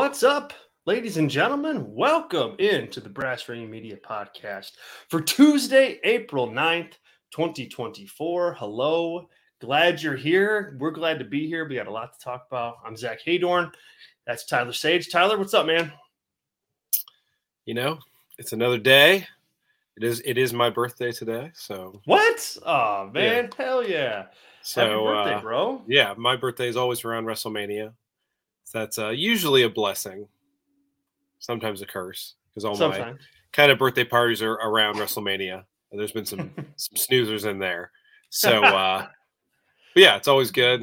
What's up, ladies and gentlemen? Welcome into the Brass Ring Media Podcast for Tuesday, April 9th, 2024. Hello. Glad you're here. We're glad to be here. We got a lot to talk about. I'm Zach Haydorn. That's Tyler Sage. Tyler, what's up, man? You know, it's another day. It is my birthday today. So what? Oh, man. Yeah. Hell yeah. So, happy birthday, bro. Yeah, my birthday is always around WrestleMania. So that's usually a blessing, sometimes a curse, because all my kind of birthday parties are around WrestleMania. And there's been some snoozers in there. So, but yeah, it's always good.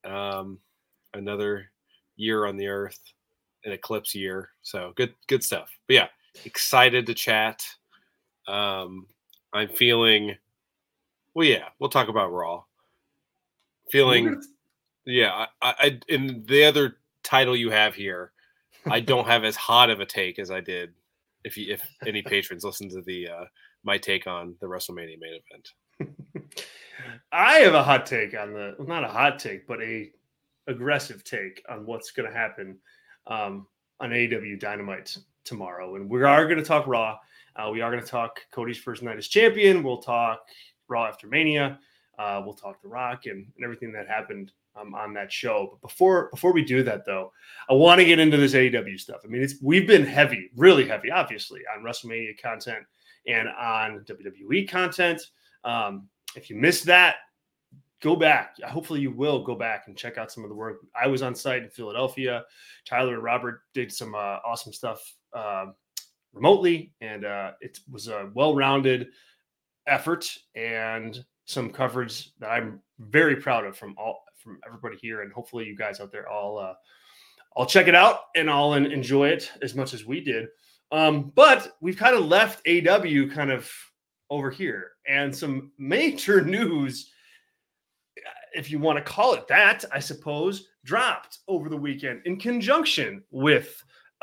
Another year on the earth, an eclipse year. So good stuff. But yeah, excited to chat. I'm feeling, well, yeah, we'll talk about Raw. Feeling, yeah, I in the other title you have here, I don't have as hot of a take as I did. If any patrons listen to the my take on the WrestleMania main event, I have a hot take on not a hot take, but a aggressive take on what's going to happen on AEW Dynamite tomorrow, and we are going to talk Raw. We are going to talk Cody's first night as champion. We'll talk Raw after Mania. We'll talk The Rock and everything that happened on that show. But before we do that, though, I want to get into this AEW stuff. I mean, we've been heavy, really heavy, obviously, on WrestleMania content and on WWE content. If you missed that, go back. Hopefully you will go back and check out some of the work. I was on site in Philadelphia. Tyler and Robert did some awesome stuff remotely, and it was a well-rounded effort and some coverage that I'm very proud of from everybody here, and hopefully you guys out there all check it out and all enjoy it as much as we did. But we've kind of left AEW kind of over here, and some major news, if you want to call it that, I suppose, dropped over the weekend in conjunction with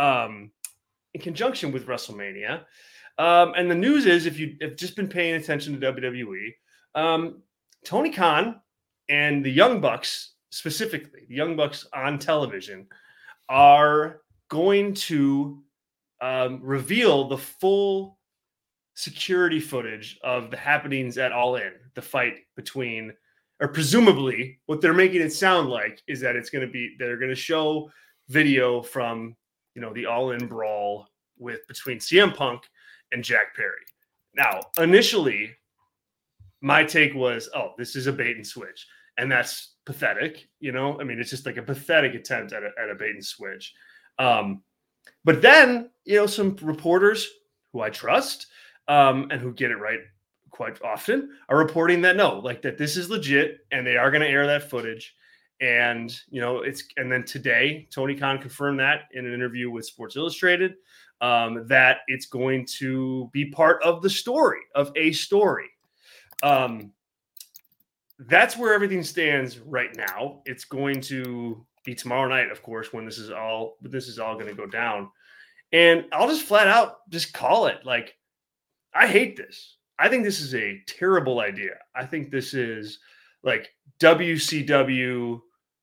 WrestleMania. And the news is, if you've just been paying attention to WWE, Tony Khan and the Young Bucks, specifically the Young Bucks on television, are going to reveal the full security footage of the happenings at All In, the fight between, or presumably what they're making it sound like is that they're going to show video from, the All In brawl between CM Punk and Jack Perry. Now, initially, my take was, this is a bait and switch. And that's pathetic. I mean, it's just like a pathetic attempt at a bait and switch. But then, some reporters who I trust and who get it right quite often are reporting that that this is legit and they are going to air that footage. And, and then today, Tony Khan confirmed that in an interview with Sports Illustrated, that it's going to be part of the story, of a story. That's where everything stands right now. It's going to be tomorrow night, of course, when this is all going to go down. And I'll just flat out just call it. Like, I hate this. I think this is a terrible idea. I think this is like WCW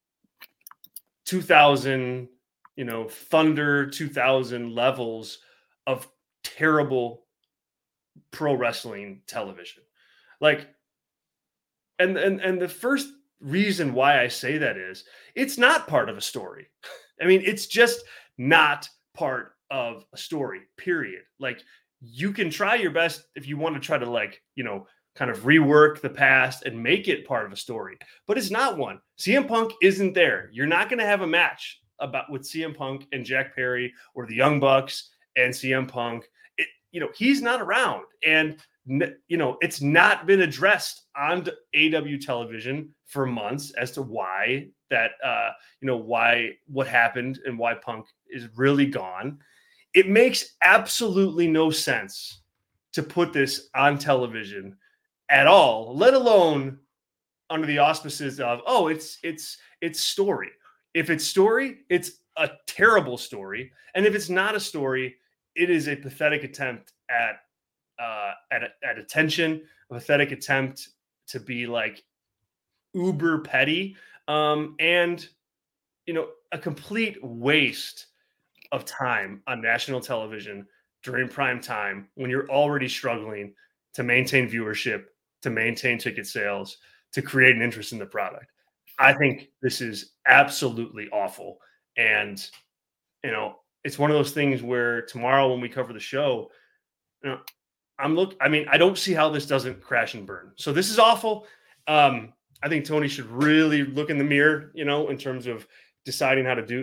2000, Thunder 2000 levels of terrible pro wrestling television. Like, and the first reason why I say that is it's not part of a story. I mean, it's just not part of a story, period. Like, you can try your best if you want to try to kind of rework the past and make it part of a story, but it's not one. CM Punk isn't there. You're not going to have a match with CM Punk and Jack Perry, or the Young Bucks and CM Punk. He's not around, and it's not been addressed on AEW television for months as to why that, what happened and why Punk is really gone. It makes absolutely no sense to put this on television at all, let alone under the auspices of, it's story. If it's story, it's a terrible story. And if it's not a story, it is a pathetic attempt at attention, a pathetic attempt to be like uber petty, and a complete waste of time on national television during prime time when you're already struggling to maintain viewership, to maintain ticket sales, to create an interest in the product. I think this is absolutely awful. And, it's one of those things where tomorrow when we cover the show, you know, I don't see how this doesn't crash and burn. So this is awful. I think Tony should really look in the mirror, in terms of deciding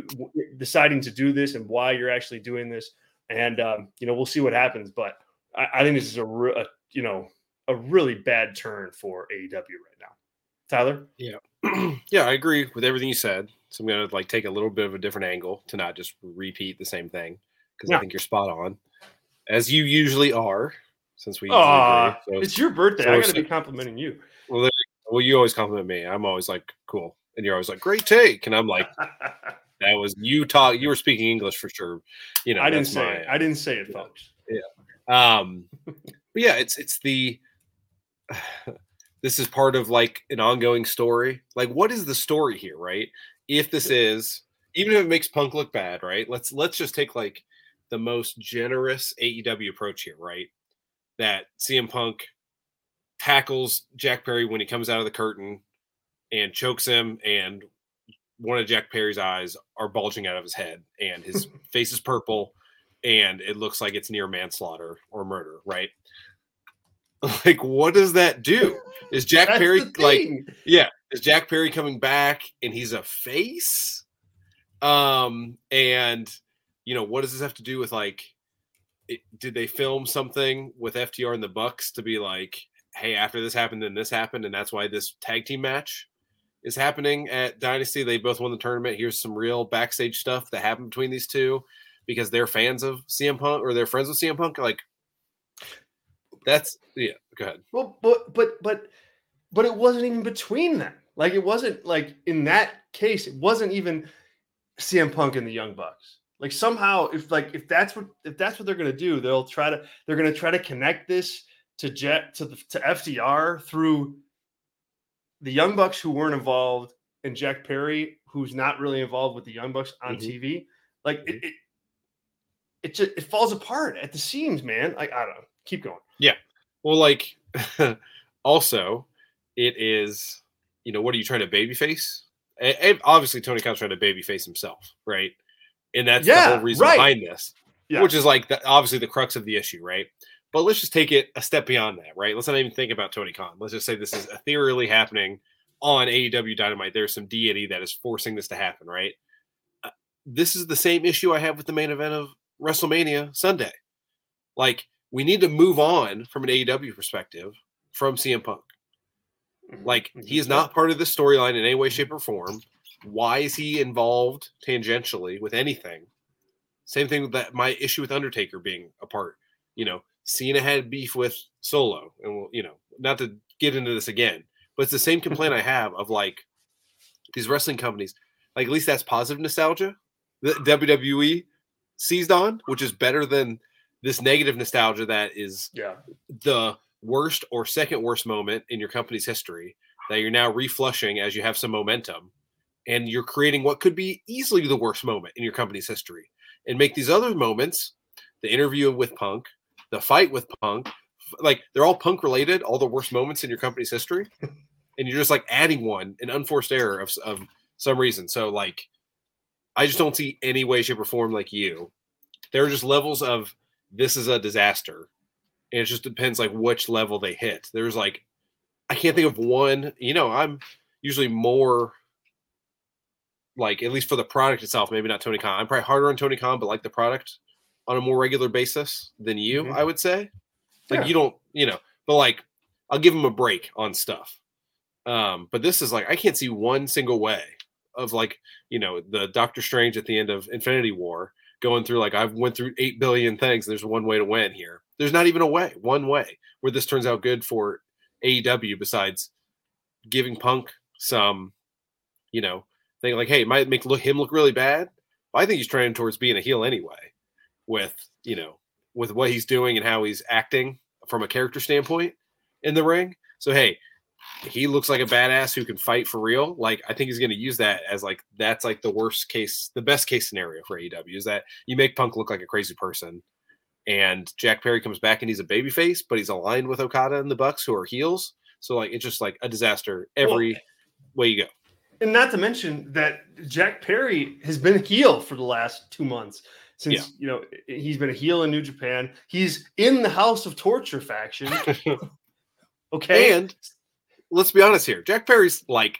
to do this and why you're actually doing this. And, we'll see what happens. But I think this is a really bad turn for AEW right now. Tyler? Yeah. Yeah, I agree with everything you said. So I'm going to take a little bit of a different angle to not just repeat the same thing, because I think you're spot on, as you usually are, since we usually agree. So, it's your birthday. So I got to be complimenting you. Well, you always compliment me. I'm always like, cool. And you're always like, great take. And I'm like, that was you were speaking English for sure. I didn't say it, folks. Yeah. But yeah, it's the this is part of an ongoing story. What is the story here, right? If this is, even if it makes Punk look bad, right? Let's just take the most generous AEW approach here, right? That CM Punk tackles Jack Perry when he comes out of the curtain and chokes him, and one of Jack Perry's eyes are bulging out of his head, and his face is purple, and it looks like it's near manslaughter or murder, right? What does that do? Is Jack Perry is Jack Perry coming back and he's a face? And what does this have to do with did they film something with FTR and the Bucks to be hey, after this happened, then this happened, and that's why this tag team match is happening at Dynasty? They both won the tournament. Here's some real backstage stuff that happened between these two because they're fans of CM Punk, or they're friends with CM Punk. That's go ahead. Well, but it wasn't even between them. It wasn't in that case, it wasn't even CM Punk and the Young Bucks. Somehow, if that's what they're gonna do, they're gonna try to connect this to FTR through the Young Bucks, who weren't involved, and Jack Perry, who's not really involved with the Young Bucks on TV. It falls apart at the seams, man. I don't know. Keep going. Yeah. Well, also, it is, what are you trying to babyface? And obviously, Tony Khan's trying to babyface himself, right? And that's the whole reason behind this, which is obviously the crux of the issue, right? But let's just take it a step beyond that, right? Let's not even think about Tony Khan. Let's just say this is ethereally happening on AEW Dynamite. There's some deity that is forcing this to happen, right? This is the same issue I have with the main event of WrestleMania Sunday. We need to move on from an AEW perspective from CM Punk. He is not part of this storyline in any way, shape, or form. Why is he involved tangentially with anything? Same thing with that. My issue with Undertaker being a part. Cena had beef with Solo, and not to get into this again, but it's the same complaint I have of these wrestling companies. At least that's positive nostalgia that WWE seized on, which is better than this negative nostalgia that is the worst or second worst moment in your company's history that you're now reflushing as you have some momentum, and you're creating what could be easily the worst moment in your company's history, and make these other moments, the interview with Punk, the fight with Punk, they're all Punk related, all the worst moments in your company's history, and you're just adding an unforced error of some reason. So I just don't see any way, shape, or form you. There are just levels of this is a disaster. And it just depends which level they hit. There's I can't think of one, I'm usually more at least for the product itself, maybe not Tony Khan. I'm probably harder on Tony Khan, but the product on a more regular basis than you, I would say. You don't, but I'll give him a break on stuff. But this is I can't see one single way of the Doctor Strange at the end of Infinity War going through I've went through 8 billion things. There's one way to win here. There's not even one way where this turns out good for AEW besides giving Punk some, thing hey, it might make him look really bad. But I think he's trending towards being a heel anyway with what he's doing and how he's acting from a character standpoint in the ring. So, hey, he looks like a badass who can fight for real. Like, I think he's going to use that as like, that's like the best case scenario for AEW is that you make Punk look like a crazy person and Jack Perry comes back and he's a babyface, but he's aligned with Okada and the Bucks who are heels. So like, it's just like a disaster every way you go. And not to mention that Jack Perry has been a heel for the last 2 months since, he's been a heel in New Japan. He's in the House of Torture faction. Okay. And let's be honest here. Jack Perry's like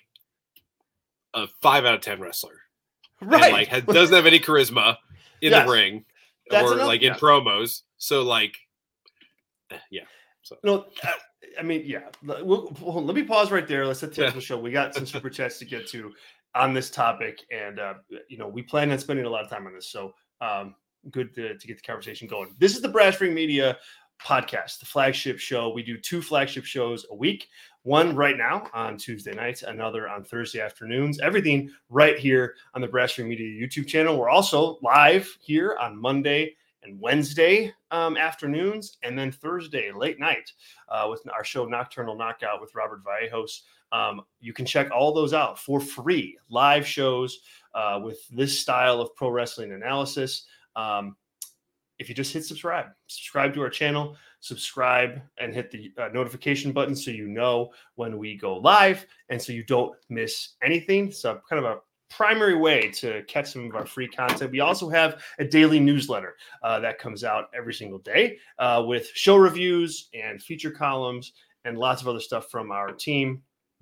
a 5 out of 10 wrestler. Right. And doesn't have any charisma in the ring or like in promos. So like, yeah. So. No, I mean, yeah. Let me pause right there. Let's set the show. We got some super chats to get to on this topic. And, we plan on spending a lot of time on this. So good to get the conversation going. This is the Brass Ring Media podcast, the flagship show. We do 2 flagship shows a week. One right now on Tuesday nights, another on Thursday afternoons. Everything right here on the Brass Ring Media YouTube channel. We're also live here on Monday and Wednesday afternoons, and then Thursday late night with our show Nocturnal Knockout with Robert Vallejos. You can check all those out for free. Live shows with this style of pro wrestling analysis. If you just hit subscribe to our channel, subscribe and hit the notification button so you know when we go live and so you don't miss anything. So kind of a primary way to catch some of our free content. We also have a daily newsletter that comes out every single day with show reviews and feature columns and lots of other stuff from our team.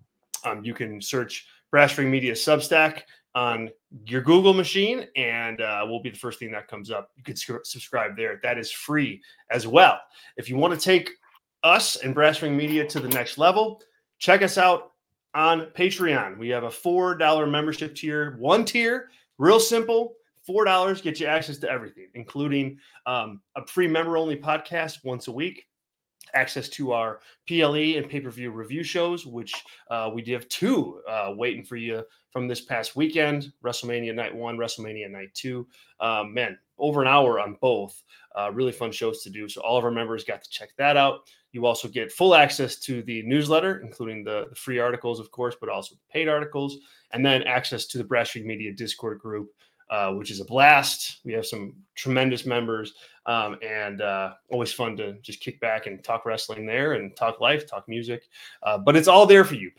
You can search Brass Ring Media Substack on your Google machine, and will be the first thing that comes up. You can subscribe there. That is free as well. If you want to take us and Brass Ring Media to the next level, check us out on Patreon. We have a $4 membership tier. One tier, real simple, $4 gets you access to everything, including a free member-only podcast once a week, access to our PLE and pay-per-view review shows, which we do have 2 waiting for you from this past weekend, WrestleMania Night 1, WrestleMania Night 2. Man, over an hour on both. Really fun shows to do. So all of our members got to check that out. You also get full access to the newsletter, including the free articles, of course, but also the paid articles, and then access to the Brass Ring Media Discord group, which is a blast. We have some tremendous members and always fun to just kick back and talk wrestling there and talk life, talk music. But it's all there for you.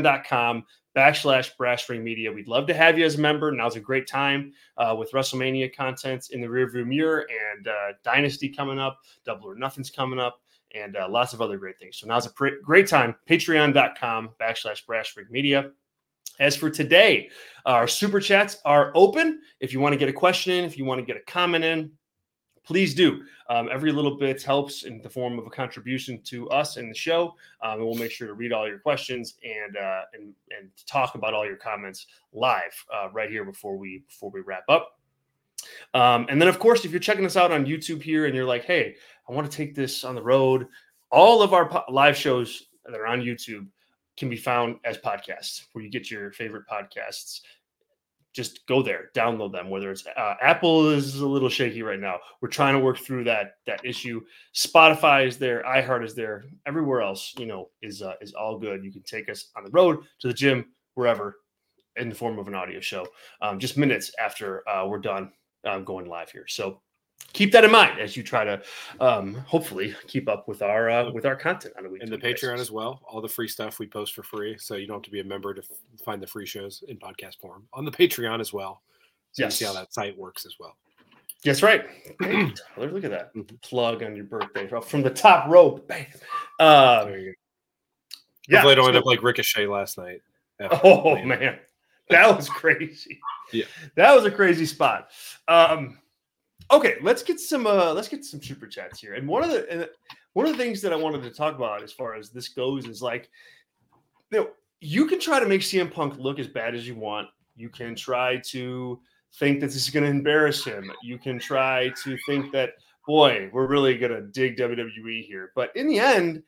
Patreon.com/Brass Ring Media. We'd love to have you as a member. Now's a great time with WrestleMania content in the rearview mirror and Dynasty coming up, Double or Nothing's coming up, and lots of other great things. So now's a great time. Patreon.com/Brass Ring Media. As for today, our super chats are open. If you want to get a question in, if you want to get a comment in, please do. Every little bit helps in the form of a contribution to us in the show. And we'll make sure to read all your questions and talk about all your comments live right here before we wrap up. And then, of course, if you're checking us out on YouTube here and you're like, hey, I want to take this on the road, all of our live shows that are on YouTube can be found as podcasts where you get your favorite podcasts. Just go there, download them, whether it's Apple is a little shaky right now. We're trying to work through that issue. Spotify is there. iHeart is there. Everywhere else, is all good. You can take us on the road, to the gym, wherever, in the form of an audio show, just minutes after we're done going live here. So keep that in mind as you try to hopefully keep up with our content on a weekly and the Patreon as well. All the free stuff we post for free, so you don't have to be a member to find the free shows in podcast form on the Patreon as well. So you see how that site works as well. That's right. Look at that plug on your birthday from the top rope. Bam. There you go. Hopefully I don't end up like Ricochet last night. Oh man, that was crazy. Yeah, that was a crazy spot. Okay, let's get some super chats here. And one of the things that I wanted to talk about as far as this goes is like, you can try to make CM Punk look as bad as you want. You can try to think that this is going to embarrass him. You can try to think that, boy, we're really going to dig WWE here. But in the end,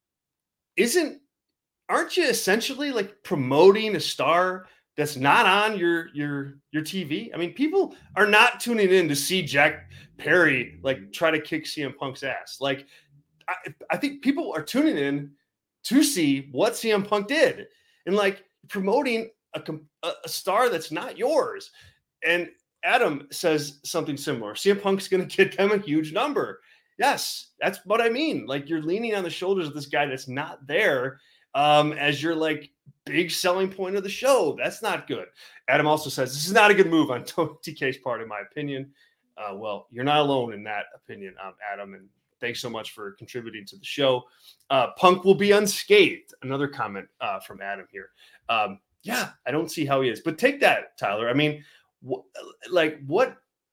aren't you essentially like promoting a star that's not on your TV? I mean, people are not tuning in to see Jack Perry like try to kick CM Punk's ass. Like, I think people are tuning in to see what CM Punk did, and like promoting a star that's not yours. And Adam says something similar. CM Punk's going to get them a huge number. Yes, that's what I mean. Like you're leaning on the shoulders of this guy that's not there as your like big selling point of the show. That's not good. Adam also says this is not a good move on TK's part, in my opinion. Well, you're not alone in that opinion, Adam, and thanks so much for contributing to the show. Punk will be unscathed. Another comment from Adam here. Yeah, I don't see how he is. But take that, Tyler. I mean, what?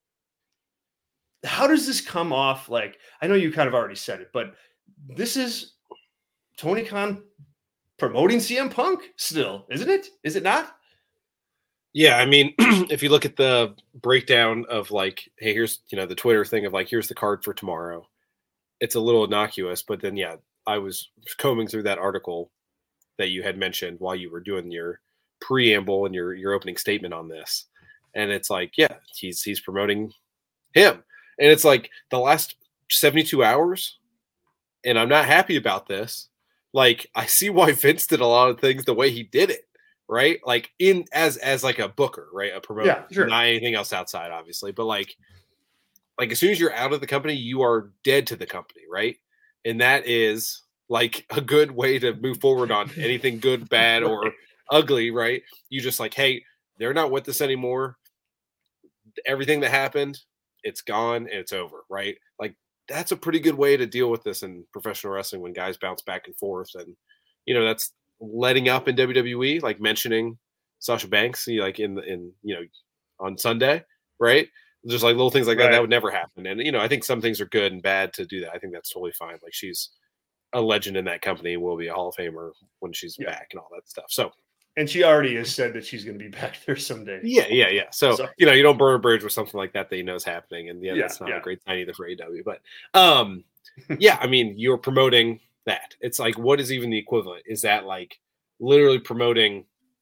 How does this come off? Like, I know you kind of already said it, but this is Tony Khan promoting CM Punk still, isn't it? Is it not? Yeah, I mean, if you look at the breakdown of like, hey, here's, the Twitter thing of like, here's the card for tomorrow. It's a little innocuous, but then, yeah, I was combing through that article that you had mentioned while you were doing your preamble and your opening statement on this. And it's like, yeah, he's promoting him. And it's like the last 72 hours, and I'm not happy about this. Like, I see why Vince did a lot of things the way he did it, right? Like as like a booker, right? A promoter, yeah, sure. Not anything else outside, obviously. But like as soon as you're out of the company, you are dead to the company, right? And that is like a good way to move forward on anything good, bad, right, or ugly, right? You just like, hey, they're not with us anymore. Everything that happened, it's gone and it's over, right? Like that's a pretty good way to deal with this in professional wrestling when guys bounce back and forth. And, that's letting up in WWE, like mentioning Sasha Banks, like in on Sunday, right? Just like little things like that would never happen. And, I think some things are good and bad to do that. I think that's totally fine. Like she's a legend in that company and will be a Hall of Famer when she's back and all that stuff. So, and she already has said that she's going to be back there someday. Yeah. So you don't burn a bridge with something like that you know is happening. And that's not a great sign either for AEW. But yeah, I mean, you're promoting that. It's like, what is even the equivalent? Is that like literally promoting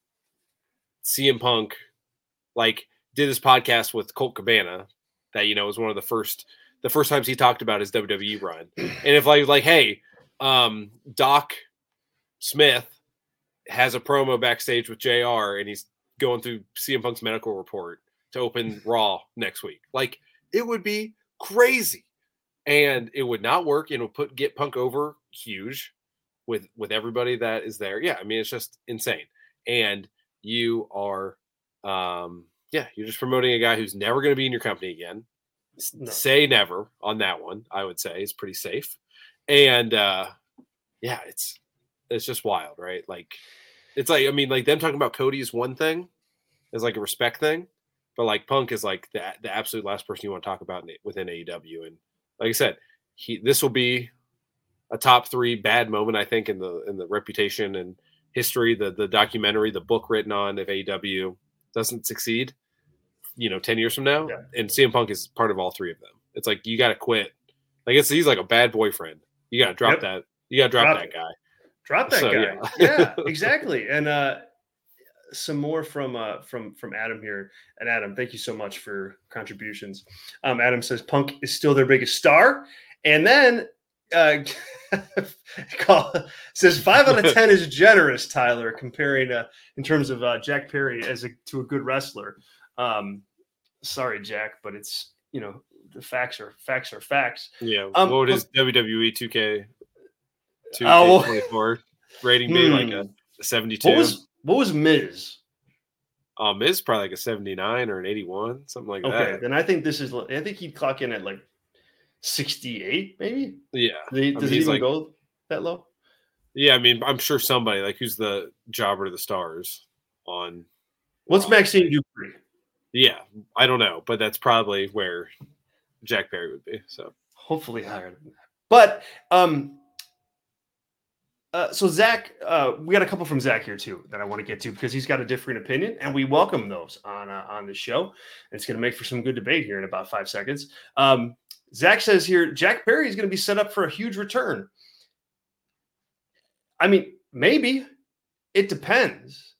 CM Punk, like did this podcast with Colt Cabana that, was one of the first times he talked about his WWE run. And if like, hey, Doc Smith has a promo backstage with JR and he's going through CM Punk's medical report to open Raw next week. Like it would be crazy and it would not work and it would get Punk over huge with everybody that is there. Yeah. I mean, it's just insane. And you are, you're just promoting a guy who's never going to be in your company again. No. Say never on that one. I would say is pretty safe. And, it's just wild, right? Like, it's like, I mean, like them talking about Cody is one thing, is like a respect thing, but like Punk is like the absolute last person you want to talk about within AEW. And like I said, this will be a top 3 bad moment, I think, in the reputation and history, the documentary, the book written on if AEW doesn't succeed, 10 years from now. Yeah. And CM Punk is part of all 3 of them. It's like, you got to quit. Like he's like a bad boyfriend. You got to drop that. You got to drop that guy. Drop that guy. Yeah, exactly. And some more from Adam here. And Adam, thank you so much for contributions. Adam says Punk is still their biggest star. And then says 5 out of 10 is generous, Tyler, comparing in terms of Jack Perry to a good wrestler. Sorry, Jack, but it's, the facts are facts. Yeah. What would his WWE 2K24 rating be? Like a 72? What was Miz? Miz probably like a 79 or an 81, something like that. Okay, then I think I think he'd clock in at like 68, maybe. Yeah. Does he even go that low? Yeah, I mean, I'm sure somebody like who's the jobber to the stars on. What's Maxine Dupree? Yeah, I don't know, but that's probably where Jack Perry would be. So hopefully higher than that. But so Zach, we got a couple from Zach here too that I want to get to because he's got a different opinion, and we welcome those on the show. And it's going to make for some good debate here in about 5 seconds. Zach says here, Jack Perry is going to be set up for a huge return. I mean, maybe. It depends.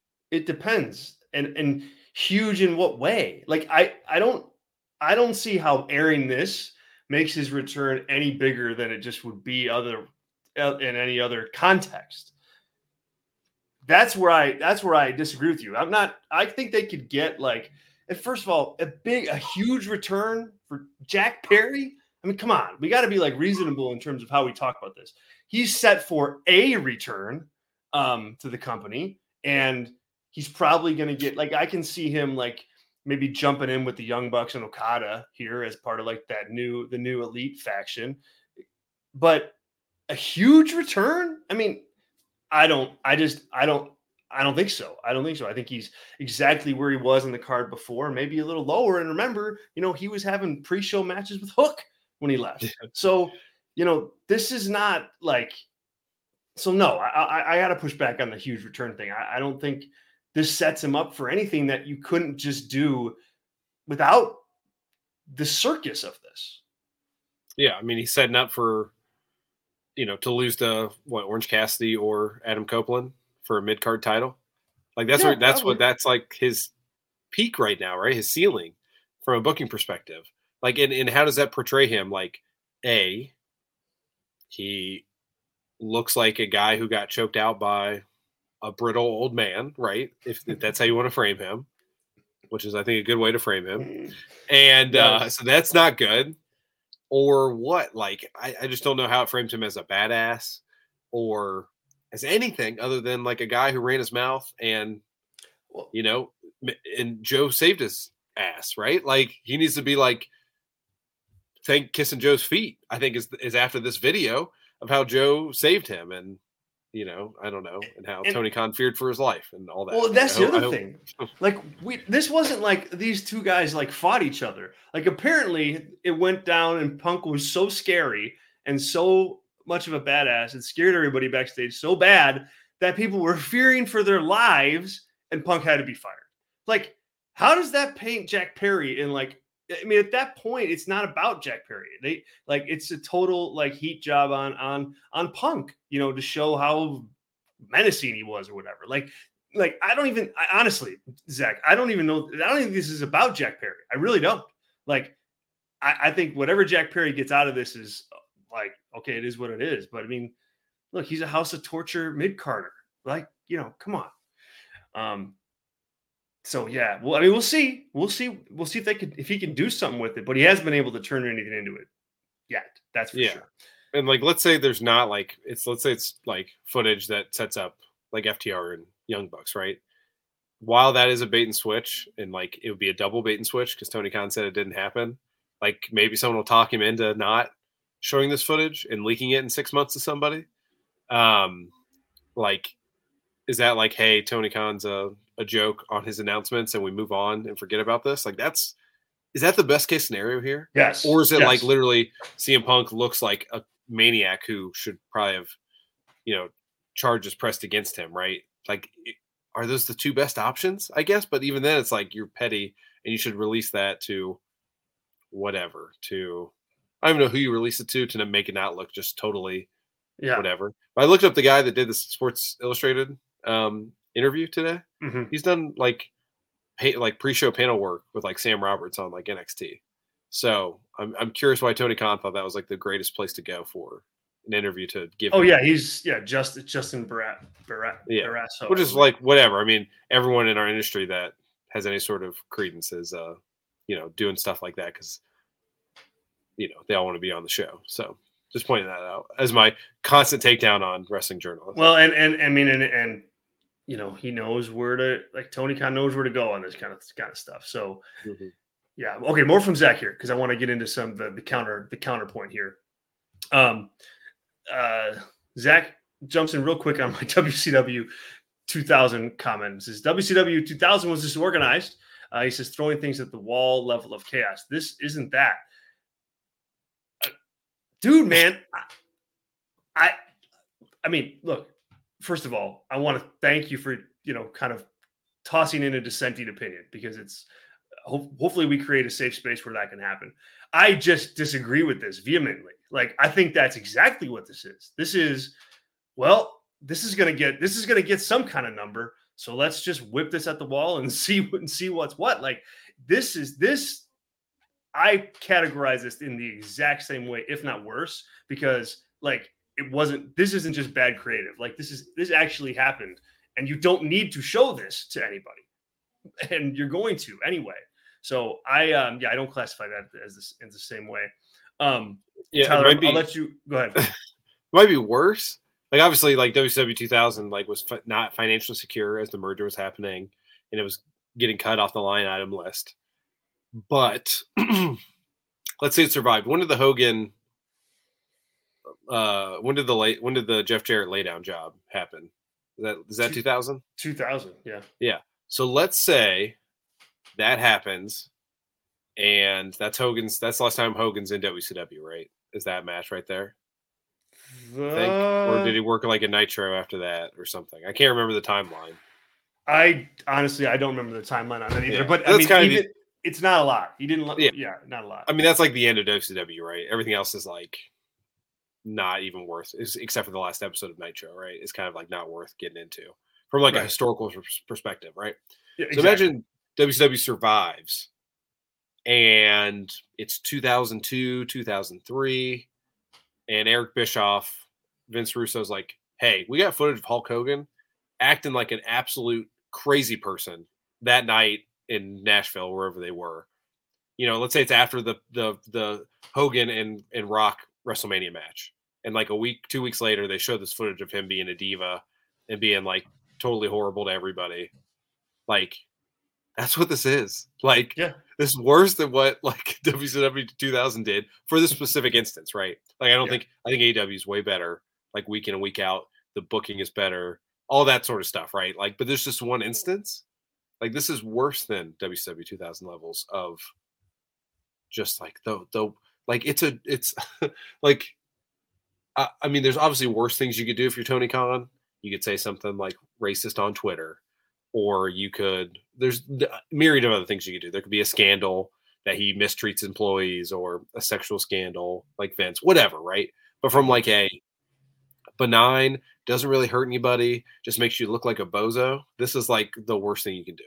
And huge in what way? Like I don't see how airing this makes his return any bigger than it just would be in any other context. That's where I disagree with you. I think they could get like, and first of all, a huge return for Jack Perry. I mean, come on, we got to be like reasonable in terms of how we talk about this. He's set for a return to the company, and he's probably going to get, like, I can see him like maybe jumping in with the Young Bucks and Okada here as part of like the new elite faction. But a huge return? I mean, I don't think so. I don't think so. I think he's exactly where he was in the card before, maybe a little lower. And remember, he was having pre-show matches with Hook when he left. So, this is not like, so no, I got to push back on the huge return thing. I don't think this sets him up for anything that you couldn't just do without the circus of this. Yeah. I mean, he's setting up for, to lose to Orange Cassidy or Adam Copeland for a mid-card title. Like that's like his peak right now, right? His ceiling from a booking perspective. Like, and how does that portray him? Like, he looks like a guy who got choked out by a brittle old man, right? If that's how you want to frame him, which is, I think, a good way to frame him. And so that's not good. Or what? Like, I just don't know how it frames him as a badass or as anything other than like a guy who ran his mouth and, and Joe saved his ass, right? Like, he needs to be like, kissing Joe's feet, I think is after this video of how Joe saved him. And, I don't know. And how Tony Khan feared for his life and all that. Well, that's the other thing. Like, this wasn't like these two guys like fought each other. Like, apparently it went down and Punk was so scary and so much of a badass and scared everybody backstage so bad that people were fearing for their lives and Punk had to be fired. Like, how does that paint Jack Perry in like, I mean, at that point, it's not about Jack Perry. It's a total like heat job on Punk, to show how menacing he was or whatever. Like honestly, Zach, I don't even know. I don't think this is about Jack Perry. I really don't. Like, I think whatever Jack Perry gets out of this is like, okay, it is what it is. But I mean, look, he's a House of Torture mid-carder. Like, come on. So yeah, well, I mean, we'll see if he can do something with it, but he hasn't been able to turn anything into it yet. That's for sure. And like, let's say there's not like, let's say it's like footage that sets up like FTR and Young Bucks, right? While that is a bait and switch, and like it would be a double bait and switch because Tony Khan said it didn't happen. Like, maybe someone will talk him into not showing this footage and leaking it in 6 months to somebody. Like, is that like, hey, Tony Khan's a joke on his announcements and we move on and forget about this? Like, is that the best case scenario here? Yes. Or is it like literally CM Punk looks like a maniac who should probably have, charges pressed against him, right? Like, are those the two best options, I guess? But even then it's like, you're petty and you should release that to whatever, I don't know who you release it to make it not look just totally whatever. But I looked up the guy that did the Sports Illustrated interview today. Mm-hmm. He's done like pre-show panel work with like Sam Roberts on like NXT. So I'm curious why Tony Khan thought that was like the greatest place to go for an interview to give. Oh yeah, Justin Barrasso. Which is like whatever. I mean, everyone in our industry that has any sort of credence is doing stuff like that because they all want to be on the show. So just pointing that out as my constant takedown on wrestling journalists. Well, and I mean, and he knows where to, like, Tony Khan knows where to go on this kind of stuff. So yeah. Okay. More from Zach here, because I want to get into some the counterpoint here. Zach jumps in real quick on my WCW 2000 comments. His WCW 2000 was disorganized. He says throwing things at the wall, level of chaos. This isn't that. Dude, man, I mean, look, first of all, I want to thank you for, kind of tossing in a dissenting opinion, because it's hopefully we create a safe space where that can happen. I just disagree with this vehemently. Like, I think that's exactly what this is. This is going to get some kind of number. So let's just whip this at the wall and see what's what. Like, I categorize this in the exact same way, if not worse, because like it wasn't. This isn't just bad creative. Like this actually happened, and you don't need to show this to anybody, and you're going to anyway. So I don't classify that as this in the same way. Tyler, I'll let you go ahead. It might be worse. Like obviously, like WCW 2000, like was not financially secure as the merger was happening, and it was getting cut off the line item list. But let's say it survived. When did the Hogan? When did the Jeff Jarrett laydown job happen? Is that 2000? 2000, yeah. Yeah. So let's say that happens, and that's the last time Hogan's in WCW, right? Is that match right there? Or did he work like a Nitro after that or something? I can't remember the timeline. I honestly don't remember the timeline on that either. Yeah. But I mean, it's not a lot. He didn't. Not a lot. I mean, that's like the end of WCW, right? Everything else is like not even worth, except for the last episode of Nitro, right? It's kind of like not worth getting into from like a historical perspective, right? Yeah, so imagine WCW survives, and it's 2002, 2003. And Eric Bischoff, Vince Russo's like, hey, we got footage of Hulk Hogan acting like an absolute crazy person that night in Nashville, wherever they were. You know, let's say it's after the Hogan and Rock WrestleMania match. And like 2 weeks later, they show this footage of him being a diva and being like totally horrible to everybody. Like, that's what this is. Like, this is worse than what like WCW 2000 did for this specific instance, right? Like, I think AEW is way better. Like week in and week out, the booking is better, all that sort of stuff, right? Like, but there's just one instance. Like, this is worse than WCW 2000 levels of just like the like it's like I mean, there's obviously worse things you could do if you're Tony Khan. You could say something like racist on Twitter. Or there's a myriad of other things you could do. There could be a scandal that he mistreats employees or a sexual scandal like Vince, whatever, right? But from like a benign, doesn't really hurt anybody, just makes you look like a bozo, this is like the worst thing you can do.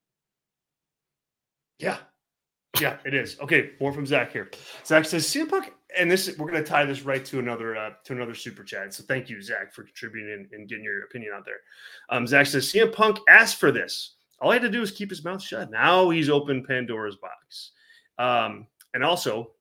Yeah. Yeah, it is. Okay, more from Zach here. Zach says, CM Punk, and we're going to tie this right to another super chat. So thank you, Zach, for contributing and getting your opinion out there. Zach says, CM Punk asked for this. All he had to do was keep his mouth shut. Now he's opened Pandora's box. And also,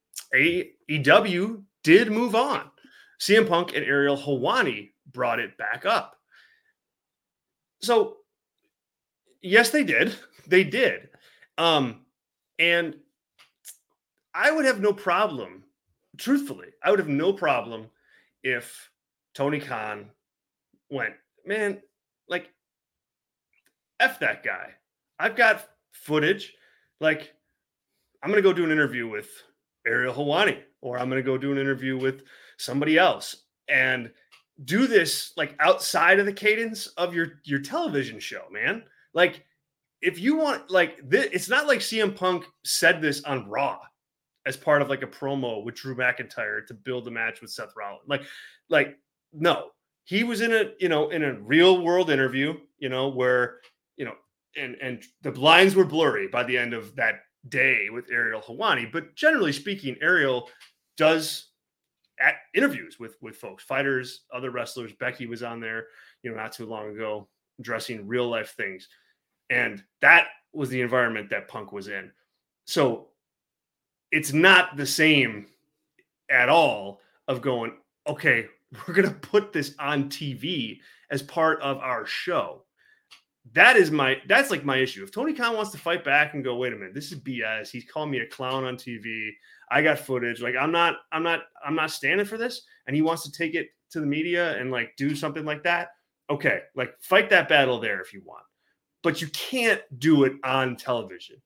AEW did move on. CM Punk and Ariel Helwani brought it back up. So, yes, they did. They did. And I would have no problem, truthfully, I would have no problem if Tony Khan went, man, like, F that guy. I've got footage. Like, I'm going to go do an interview with Ariel Helwani, or I'm going to go do an interview with somebody else and do this like outside of the cadence of your television show, man. Like, if you want, like, this, it's not like CM Punk said this on Raw as part of like a promo with Drew McIntyre to build the match with Seth Rollins. Like, no, he was in a real world interview, where, and the lines were blurry by the end of that day with Ariel Helwani. But generally speaking, Ariel does interviews with folks, fighters, other wrestlers. Becky was on there, not too long ago, addressing real life things. And that was the environment that Punk was in. So it's not the same at all of going, okay, we're going to put this on TV as part of our show. That's like my issue. If Tony Khan wants to fight back and go, wait a minute, this is BS. He's calling me a clown on TV. I got footage. Like, I'm not standing for this. And he wants to take it to the media and like do something like that. Okay. Like, fight that battle there if you want. But you can't do it on television.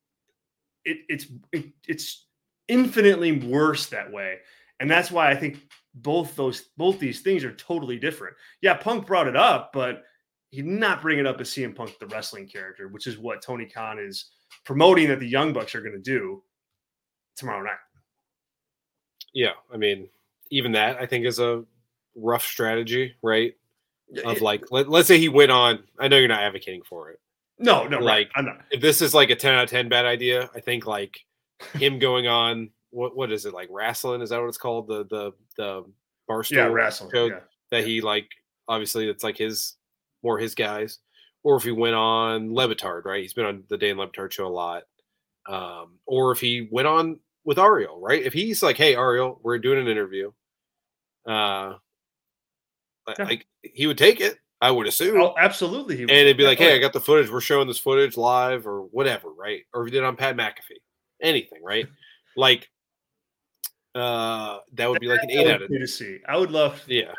It's infinitely worse that way. And that's why I think both these things are totally different. Yeah, Punk brought it up, but he did not bring it up as CM Punk, the wrestling character, which is what Tony Khan is promoting that the Young Bucks are going to do tomorrow night. Yeah, I mean, even that I think is a rough strategy, right? Of like, let's say he went on. I know you're not advocating for it. No, like, right. I'm not. If this is like a 10 out of 10 bad idea, I think like him going on, what is it, like wrestling? Is that what it's called? The Barstool wrestling. show Yeah. that he like. Obviously, it's like his guys. Or if he went on Levitard, right? He's been on the Dan Levitard show a lot. Or if he went on with Ariel, right? If he's like, "Hey, Ariel, we're doing an interview," like he would take it. I would assume. Oh, absolutely. And it'd be like, "Hey, I got the footage. We're showing this footage live, or whatever, right?" Or if he did on Pat McAfee, anything, right? Like, that would be like an 8 out of 10. To see. I would love. Yeah,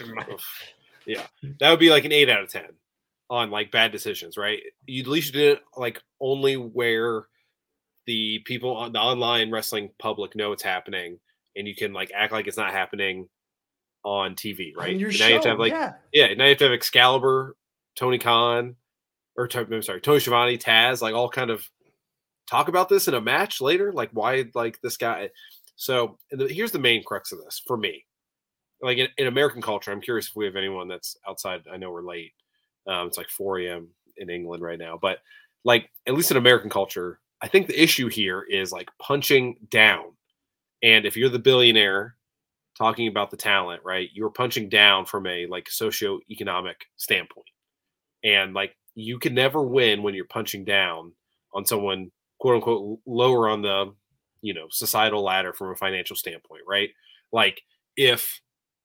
yeah, that would be like an 8 out of 10 on like bad decisions, right? You at least did it like only where the people on the online wrestling public know it's happening, and you can like act like it's not happening on TV, right? On your now show, you have to have like now you have to have Excalibur, Tony Khan, or I'm sorry, Tony Schiavone, Taz, like all kind of talk about this in a match later. Like why, like this guy. So here's the main crux of this for me. Like in American culture, I'm curious if we have anyone that's outside. I know we're late. It's like 4 a.m. in England right now, but like at least in American culture, I think the issue here is like punching down. And if you're the billionaire talking about the talent, right, you're punching down from a like socioeconomic standpoint. And like you can never win when you're punching down on someone, quote unquote, lower on the, societal ladder from a financial standpoint, right? Like if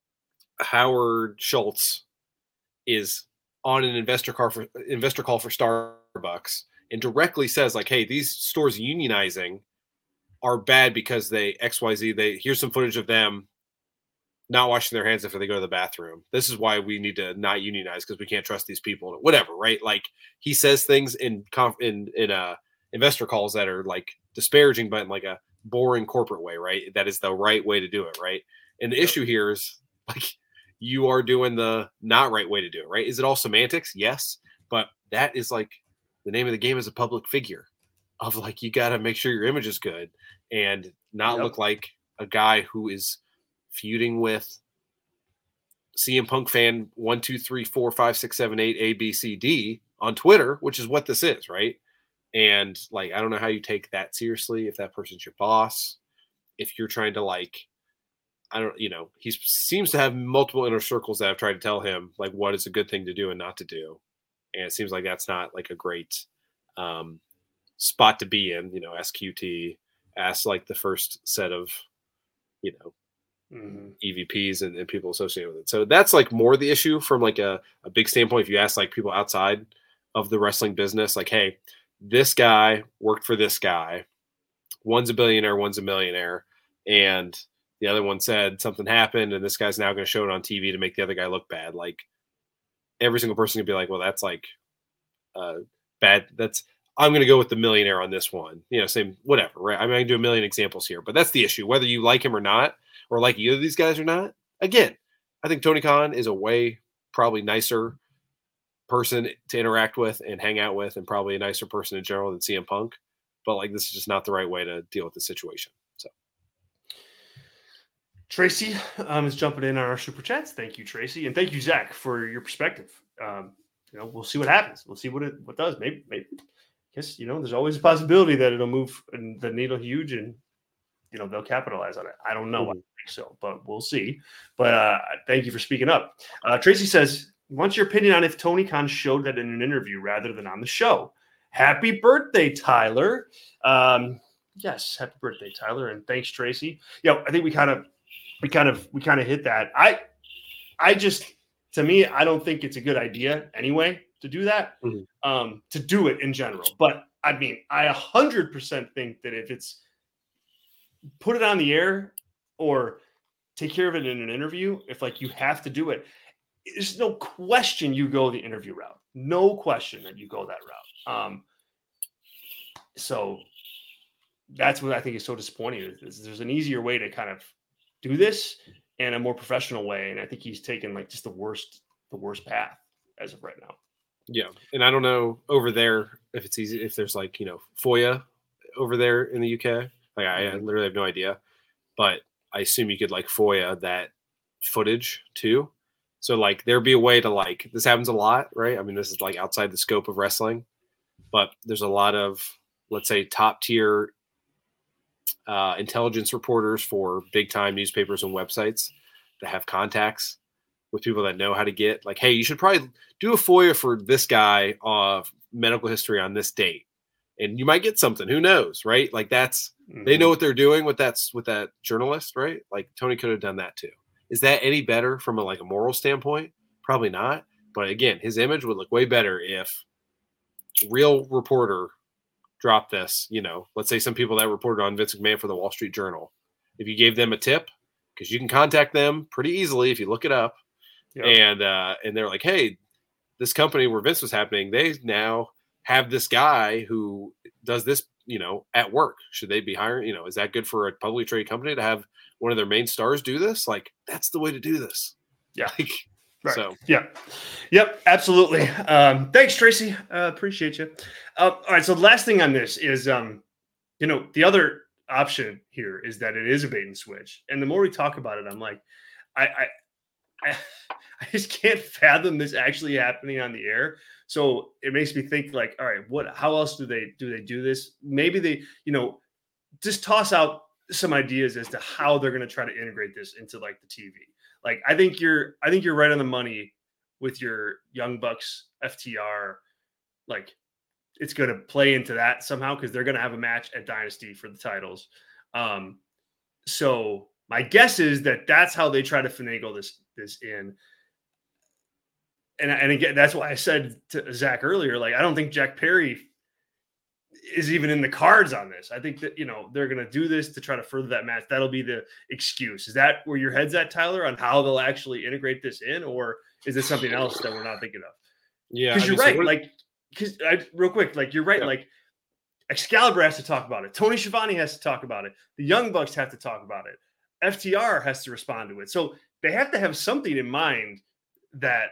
Howard Schultz is on an investor call for Starbucks and directly says like, "Hey, these stores unionizing are bad because they XYZ. Here's some footage of them not washing their hands after they go to the bathroom. This is why we need to not unionize because we can't trust these people." Whatever, right? Like he says things in investor calls that are like disparaging, but in like a boring corporate way, right? That is the right way to do it, right? And the issue here is like you are doing the not right way to do it, right? Is it all semantics? Yes, but that is like the name of the game as a public figure of like you got to make sure your image is good and not look like a guy who is feuding with CM Punk fan 1, 2, 3, 4, 5, 6, 7, 8 A B C D on Twitter, which is what this is, right? And like I don't know how you take that seriously if that person's your boss, if you're trying to like he seems to have multiple inner circles that have tried to tell him like what is a good thing to do and not to do, and it seems like that's not like a great spot to be in. SQT asked like the first set of EVPs and people associated with it. So that's like more the issue from like a big standpoint. If you ask like people outside of the wrestling business, like, hey, this guy worked for this guy. One's a billionaire, one's a millionaire. And the other one said something happened and this guy's now going to show it on TV to make the other guy look bad. Like every single person can be like, well, that's like bad. I'm going to go with the millionaire on this one, same, whatever, right? I mean, I can do a million examples here, but that's the issue. Whether you like him or not, or like either of these guys or not, again, I think Tony Khan is a way probably nicer person to interact with and hang out with, and probably a nicer person in general than CM Punk. But like, this is just not the right way to deal with the situation. So Tracy is jumping in on our super chats. Thank you, Tracy, and thank you, Zach, for your perspective. We'll see what happens. We'll see what does. Maybe. I guess there's always a possibility that it'll move the needle huge, and they'll capitalize on it. I don't know. I think so, but we'll see. But thank you for speaking up. Tracy says, "What's your opinion on if Tony Khan showed that in an interview rather than on the show?" Happy birthday, Tyler. Yes, happy birthday, Tyler, and thanks, Tracy. I think we kind of hit that. I just, to me, I don't think it's a good idea anyway to do that, to do it in general. But I mean, I 100% think that if it's put it on the air or take care of it in an interview, if like you have to do it, there's no question you go the interview route. No question that you go that route. So that's what I think is so disappointing. There's an easier way to kind of do this and a more professional way. And I think he's taken like just the worst path as of right now. Yeah. And I don't know over there if it's easy, if there's like, FOIA over there in the UK. Like I literally have no idea, but I assume you could like FOIA that footage too. So like there'd be a way to like, this happens a lot, right? I mean, this is like outside the scope of wrestling, but there's a lot of, let's say, top tier intelligence reporters for big time newspapers and websites that have contacts with people that know how to get like, hey, you should probably do a FOIA for this guy of medical history on this date. And you might get something. Who knows, right? Like they know what they're doing with that journalist, right? Like Tony could have done that too. Is that any better from a moral standpoint? Probably not. But again, his image would look way better if real reporter dropped this. Let's say some people that reported on Vince McMahon for the Wall Street Journal. If you gave them a tip, because you can contact them pretty easily if you look it up, and they're like, hey, this company where Vince was happening, they now have this guy who does this, at work. Should they be hiring? Is that good for a publicly traded company to have one of their main stars do this? Like, that's the way to do this. Yeah. Right. So yep, absolutely. Thanks, Tracy. Appreciate you. All right. So the last thing on this is, the other option here is that it is a bait and switch. And the more we talk about it, I'm like, I just can't fathom this actually happening on the air. So it makes me think like, all right, how else do they do this? Maybe they, just toss out some ideas as to how they're going to try to integrate this into the TV. Like, I think you're right on the money with your Young Bucks FTR. Like, it's going to play into that somehow because they're going to have a match at Dynasty for the titles. So my guess is that that's how they try to finagle this in. And again, that's why I said to Zach earlier, like, I don't think Jack Perry is even in the cards on this. I think that, they're going to do this to try to further that match. That'll be the excuse. Is that where your head's at, Tyler, on how they'll actually integrate this in? Or is it something else that we're not thinking of? Yeah. Because you're right. Real quick, you're right. Yeah. Excalibur has to talk about it. Tony Schiavone has to talk about it. The Young Bucks have to talk about it. FTR has to respond to it. So they have to have something in mind that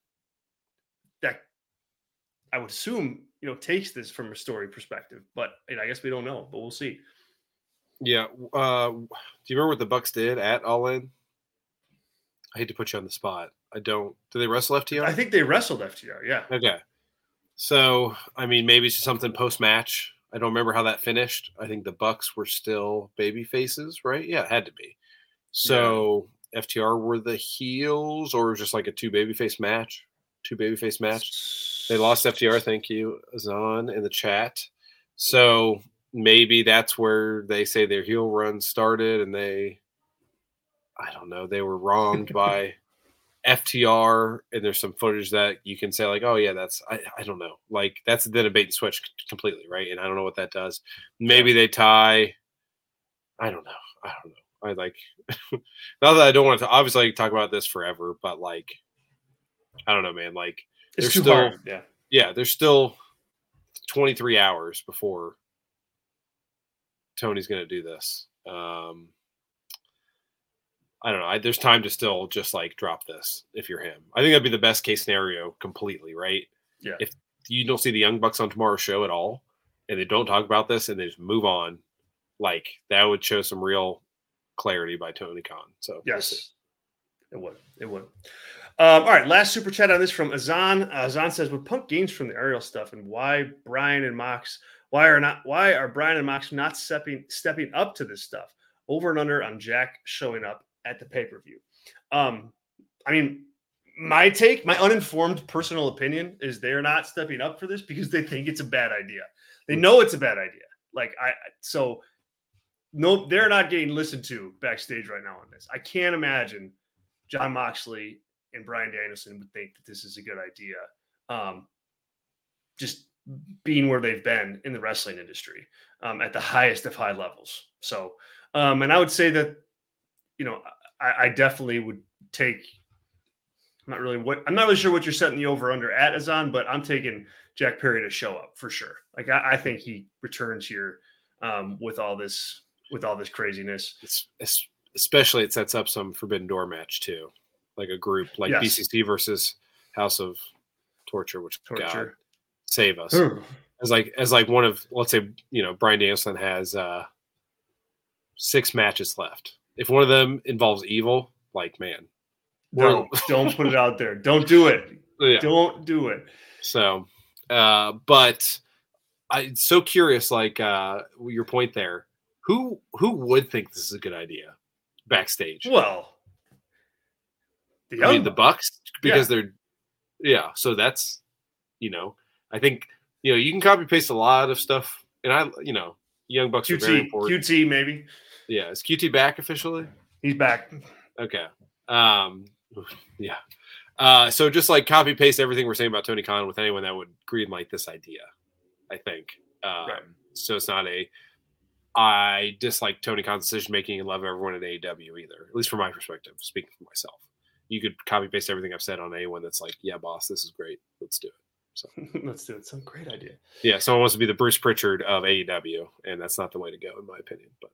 I would assume, takes this from a story perspective, but I guess we don't know, but we'll see. Yeah. Do you remember what the Bucks did at All In? I hate to put you on the spot. I don't. Do they wrestle FTR? I think they wrestled FTR. Yeah. Okay. So, maybe it's something post-match. I don't remember how that finished. I think the Bucks were still baby faces, right? Yeah, it had to be. So FTR were the heels, or just like a two babyface match. They lost FTR. Thank you, Azan, in the chat. So maybe that's where they say their heel run started, and they were wronged by FTR. And there's some footage that you can say like, oh yeah, that's I don't know. Like, that's then a bait and switch completely, right? And I don't know what that does. Maybe they tie. I don't know. I like not that I don't want to obviously talk about this forever, but I don't know, man. Like, it's too hard. Yeah, there's still 23 hours before Tony's going to do this. I don't know. There's time to still just drop this if you're him. I think that'd be the best case scenario completely, right? Yeah. If you don't see the Young Bucks on tomorrow's show at all, and they don't talk about this and they just move on, that would show some real clarity by Tony Khan. So yes, it would. All right, last super chat on this from Azan. Azan says, "With Punk gains from the aerial stuff, and why are Brian and Mox not stepping up to this stuff? Over and under on Jack showing up at the pay-per-view." My uninformed personal opinion is they're not stepping up for this because they think it's a bad idea. They know it's a bad idea. No, they're not getting listened to backstage right now on this. I can't imagine Jon Moxley and Bryan Danielson would think that this is a good idea. Just being where they've been in the wrestling industry at the highest of high levels. So, and I would say that, I definitely would take, I'm not really sure what you're setting the over under at Azan, but I'm taking Jack Perry to show up for sure. I think he returns here with all this craziness. Especially it sets up some Forbidden Door match too. Like a group, BCC versus House of Torture, which God save us. As one of, let's say, Bryan Danielson has 6 matches left. If one of them involves Evil, man, don't put it out there. Don't do it. Yeah. Don't do it. So, but I'm so curious. Your point there. Who would think this is a good idea backstage? Well, The Bucks, because they're so that's, I think, you can copy paste a lot of stuff, and Young Bucks are very important. QT maybe. Yeah, is QT back officially? He's back. Okay. So just like copy paste everything we're saying about Tony Khan with anyone that would green light this idea, I think. Right. So it's not I dislike Tony Khan's decision making and love everyone at AEW either, at least from my perspective, speaking for myself. You could copy paste everything I've said on anyone that's like, yeah, boss, this is great. Let's do it. So let's do it. Some great idea. Yeah, someone wants to be the Bruce Pritchard of AEW, and that's not the way to go, in my opinion. But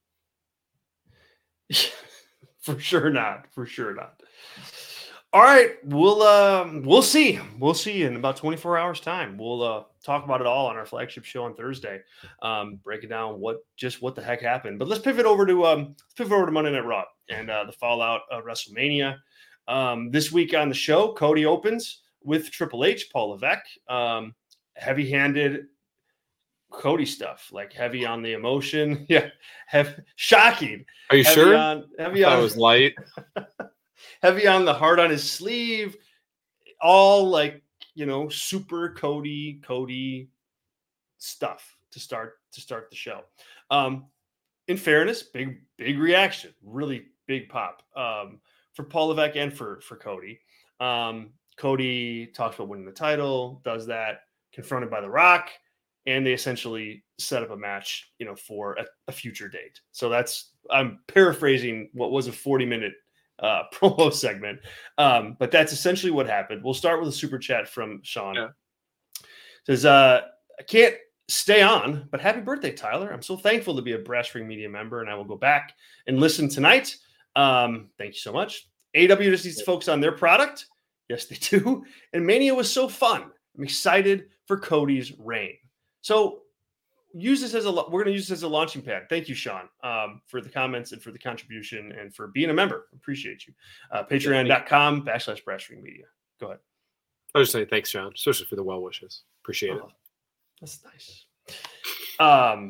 for sure not. All right, we'll see. We'll see in about 24 hours time. We'll talk about it all on our flagship show on Thursday. Break it down what the heck happened. But let's pivot over to Monday Night Raw and the fallout of WrestleMania. This week on the show, Cody opens with Triple H, Paul Levesque. Heavy-handed Cody stuff, like heavy on the emotion. Yeah, shocking. Are you sure? Heavy on. It was light. Heavy on the heart on his sleeve, all like, super Cody stuff to start the show. In fairness, big reaction, really big pop for Paul Levesque and for Cody. Cody talks about winning the title, does that, confronted by The Rock, and they essentially set up a match, for a future date. So I'm paraphrasing what was a 40-minute promo segment. But that's essentially what happened. We'll start with a super chat from Sean. Yeah. Says, I can't stay on, but happy birthday, Tyler. I'm so thankful to be a Brass Ring Media member, and I will go back and listen tonight. Thank you so much. AW just needs to focus on their product. Yes, they do. And Mania was so fun. I'm excited for Cody's reign. So we're going to use this as a launching pad. Thank you, Sean, for the comments and for the contribution and for being a member. Appreciate you. Patreon.com/Brass Ring Media. Go ahead. I was just saying thanks, Sean, especially for the well wishes. Appreciate it. That's nice.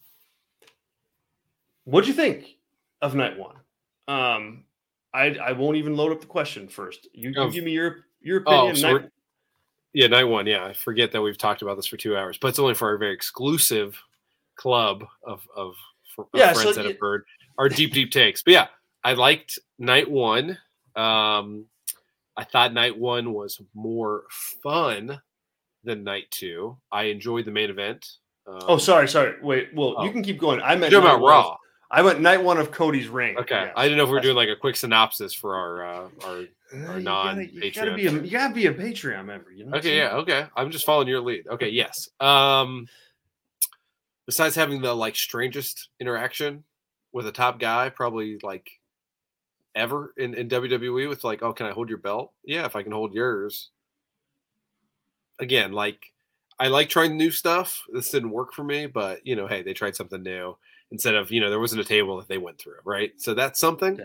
What'd you think of night one? I won't even load up the question first. You give me your opinion. Night one. Yeah, I forget that we've talked about this for 2 hours, but it's only for our very exclusive club of friends that have heard our deep takes. But yeah, I liked night one. I thought night one was more fun than night two. I enjoyed the main event. Sorry. Wait, you can keep going. I meant you're about Raw. I went night one of Cody's reign. Okay, yeah. I didn't know if we were doing like a quick synopsis for our non-Patreon. You gotta be a Patreon member. Okay, yeah, okay. I'm just following your lead. Okay, yes. Besides having the like strangest interaction with a top guy, probably like ever in WWE, with like, oh, can I hold your belt? Yeah, if I can hold yours. Again, like I like trying new stuff. This didn't work for me, but hey, they tried something new. Instead of, there wasn't a table that they went through, right? So that's something.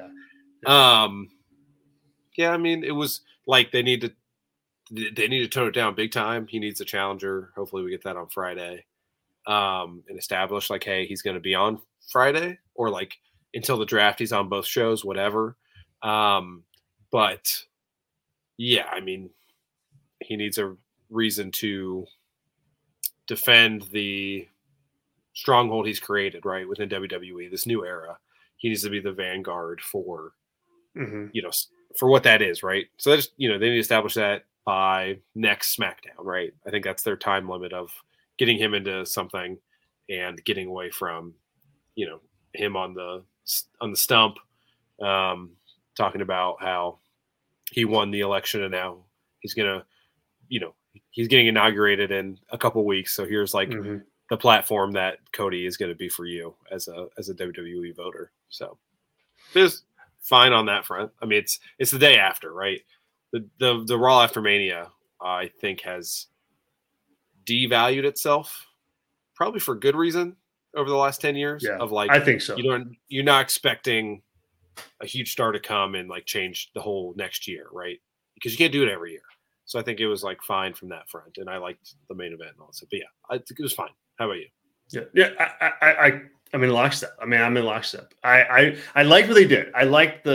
Yeah. I mean, it was like they need to tone it down big time. He needs a challenger. Hopefully we get that on Friday. And establish like, hey, he's going to be on Friday, or like until the draft, he's on both shows, whatever. But yeah, I mean, he needs a reason to defend the stronghold he's created, right, within WWE, this new era. He needs to be the vanguard for, for what that is, right? So that's, they need to establish that by next SmackDown, right? I think that's their time limit of getting him into something and getting away from, him on the stump, talking about how he won the election and now he's gonna, he's getting inaugurated in a couple weeks. So here's like the platform that Cody is going to be for you as a WWE voter. So it's fine on that front. I mean, it's the day after, right? The Raw after Mania, I think, has devalued itself, probably for good reason, over the last 10 years. Yeah, of like, I think so. You're not expecting a huge star to come and like change the whole next year, right? Because you can't do it every year. So I think it was like fine from that front, and I liked the main event and all that stuff. But yeah, I think it was fine. How about you? Yeah. I'm in lockstep. I'm in lockstep. I liked what they did. I liked the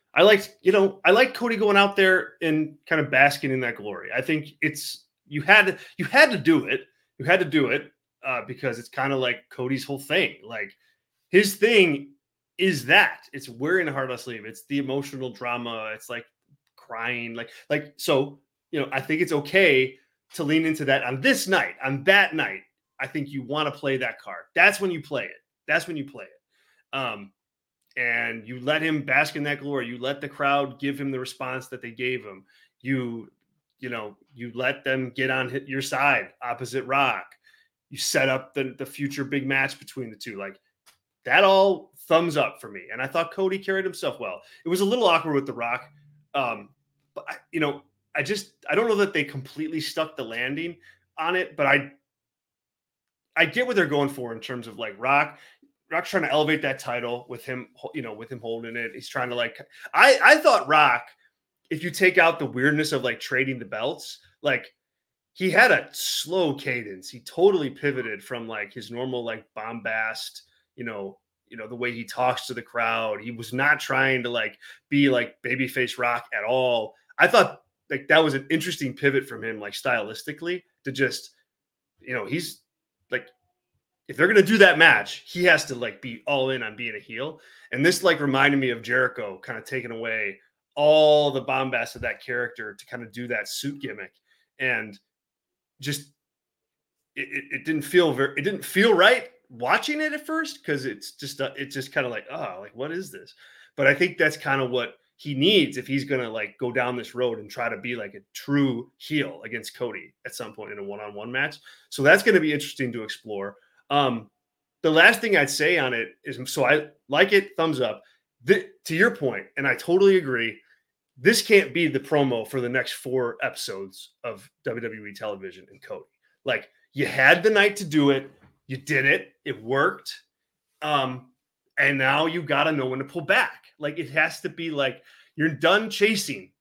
I like Cody going out there and kind of basking in that glory. I think you had to do it. You had to do it because it's kind of like Cody's whole thing. Like his thing is that it's wearing a heart on sleeve. It's the emotional drama. It's like crying, so. I think it's okay to lean into that on this night, on that night. I think you want to play that card. That's when you play it. That's when you play it. And you let him bask in that glory. You let the crowd give him the response that they gave him. You let them get on your side, opposite Rock. You set up the future big match between the two. Like that all thumbs up for me. And I thought Cody carried himself well. It was a little awkward with the Rock. But I don't know that they completely stuck the landing on it, but I get what they're going for in terms of like Rock's trying to elevate that title with him holding it. He's trying to I thought Rock, if you take out the weirdness of like trading the belts, like he had a slow cadence. He totally pivoted from like his normal like bombast, the way he talks to the crowd. He was not trying to like be like babyface Rock at all. I thought like that was an interesting pivot from him, like stylistically, to just, he's like, if they're going to do that match, he has to like be all in on being a heel. And this like reminded me of Jericho kind of taking away all the bombast of that character to kind of do that suit gimmick. And just, it didn't feel right watching it at first. Cause it's just kind of like, oh, like, what is this? But I think that's kind of what he needs if he's going to like go down this road and try to be like a true heel against Cody at some point in a one-on-one match. So that's going to be interesting to explore. The last thing I'd say on it is, so I like it, thumbs up. To your point, and I totally agree, this can't be the promo for the next 4 episodes of WWE television and Cody. Like you had the night to do it. You did it. It worked. And now you got to know when to pull back. Like it has to be like, you're done chasing.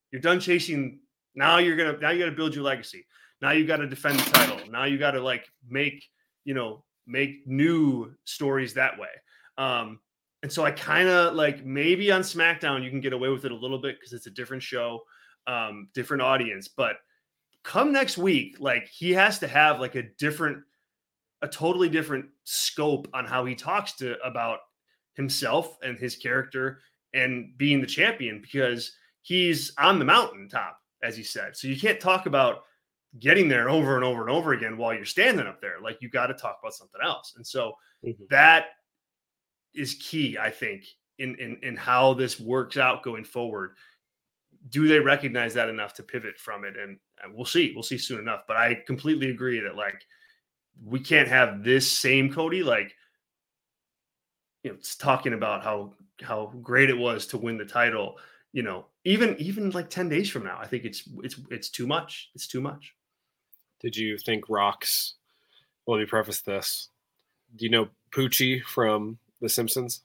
Now you got to build your legacy. Now you got to defend the title. Now you got to like make new stories that way. And so I kind of like, maybe on SmackDown, you can get away with it a little bit because it's a different show, different audience, but come next week, like he has to have like a totally different scope on how he talks about himself and his character and being the champion, because he's on the mountaintop, as he said. So you can't talk about getting there over and over and over again while you're standing up there. Like you got to talk about something else. And so that is key, I think, in how this works out going forward. Do they recognize that enough to pivot from it? And we'll see soon enough. But I completely agree that like, we can't have this same Cody, like, it's talking about how great it was to win the title, even like 10 days from now. I think it's too much. It's too much. Did you think Rock's, well, let me preface this. Do you know Poochie from The Simpsons?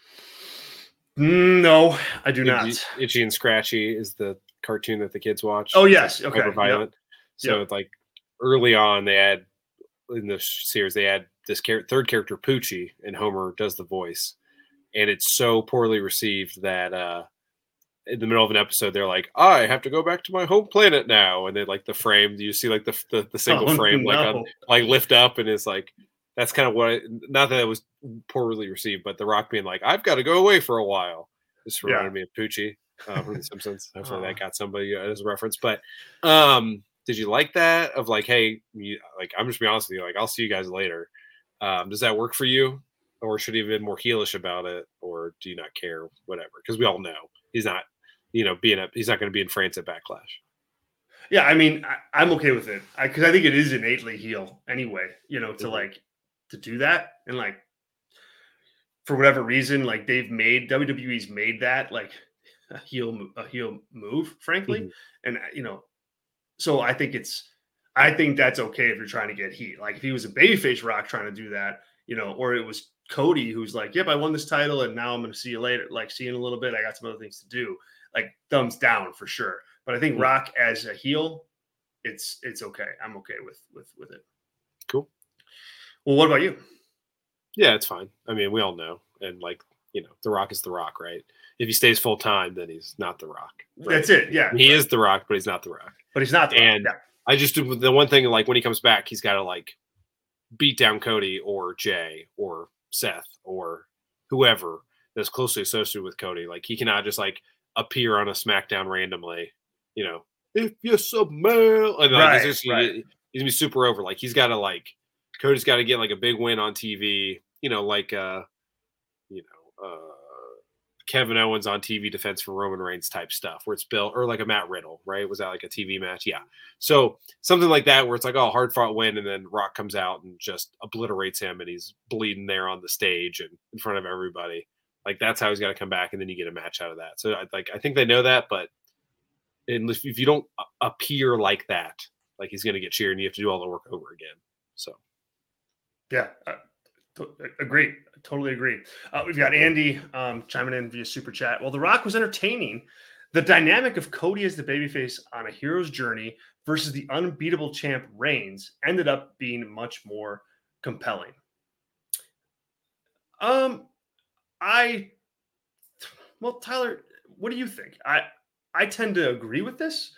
No, I do not. Itchy and Scratchy is the cartoon that the kids watch. Oh, yes. Okay. Hyper violent. Yep. So like early on, in the series, they add this third character, Poochie, and Homer does the voice. And it's so poorly received that in the middle of an episode, they're like, I have to go back to my home planet now. And then like the frame, you see like the single frame, like lift up. And it's like, that's kind of not that it was poorly received, but The Rock being like, I've got to go away for a while. This reminded me of Poochie from The Simpsons. Hopefully that got somebody as a reference. But did you like that? Of like, hey, I'm just be honest with you, like, I'll see you guys later. Does that work for you? Or should he have been more heelish about it? Or do you not care? Whatever. Because we all know he's not, he's not going to be in France at Backlash. Yeah, I mean, I'm okay with it. Because I think it is innately heel anyway, to do that. And like, for whatever reason, like WWE's made that like a heel move, frankly. And, so I think that's okay if you're trying to get heat. Like if he was a babyface Rock trying to do that, or it was Cody who's like, yep, I won this title and now I'm going to see you later. Like, see you in a little bit. I got some other things to do. Like, thumbs down for sure. But I think Rock as a heel, it's okay. I'm okay with it. Cool. Well, what about you? Yeah, it's fine. I mean, we all know. And like, The Rock is The Rock, right? if he stays full time, then he's not The Rock. Right? That's it. Yeah, he is The Rock, but he's not The Rock. But he's not The Rock. Yeah. I just do the one thing, like when he comes back, he's got to like beat down Cody or Jay or Seth or whoever that's closely associated with Cody. Like he cannot just like appear on a SmackDown randomly, if you're submit, and like he's gonna be super over. Like he's got to like Cody's got to get like a big win on TV, like Kevin Owens on TV defense for Roman Reigns type stuff where it's built, or like a Matt Riddle, right? Was that like a TV match? Yeah. So something like that where it's like, hard fought win, and then Rock comes out and just obliterates him and he's bleeding there on the stage and in front of everybody. Like that's how he's got to come back, and then you get a match out of that. So I think they know that, but if you don't appear like that, like he's going to get cheered and you have to do all the work over again. So. Yeah. Agree. Totally agree. We've got Andy chiming in via super chat. Well, The Rock was entertaining. The dynamic of Cody as the babyface on a hero's journey versus the unbeatable champ Reigns ended up being much more compelling. Tyler, what do you think? I tend to agree with this,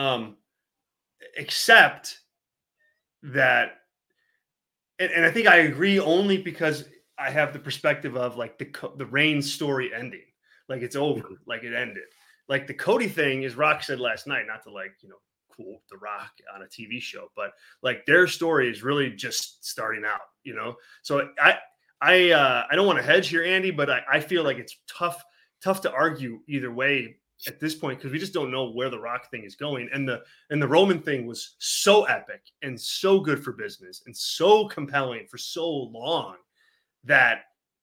except that, and I think I agree only because I have the perspective of like the Reigns story ending, like it's over, like it ended. Like the Cody thing, as Rock said last night, not to quote The Rock on a TV show, but like their story is really just starting out, So I don't want to hedge here, Andy, but I feel like it's tough to argue either way at this point because we just don't know where the Rock thing is going. And the Roman thing was so epic and so good for business and so compelling for so long that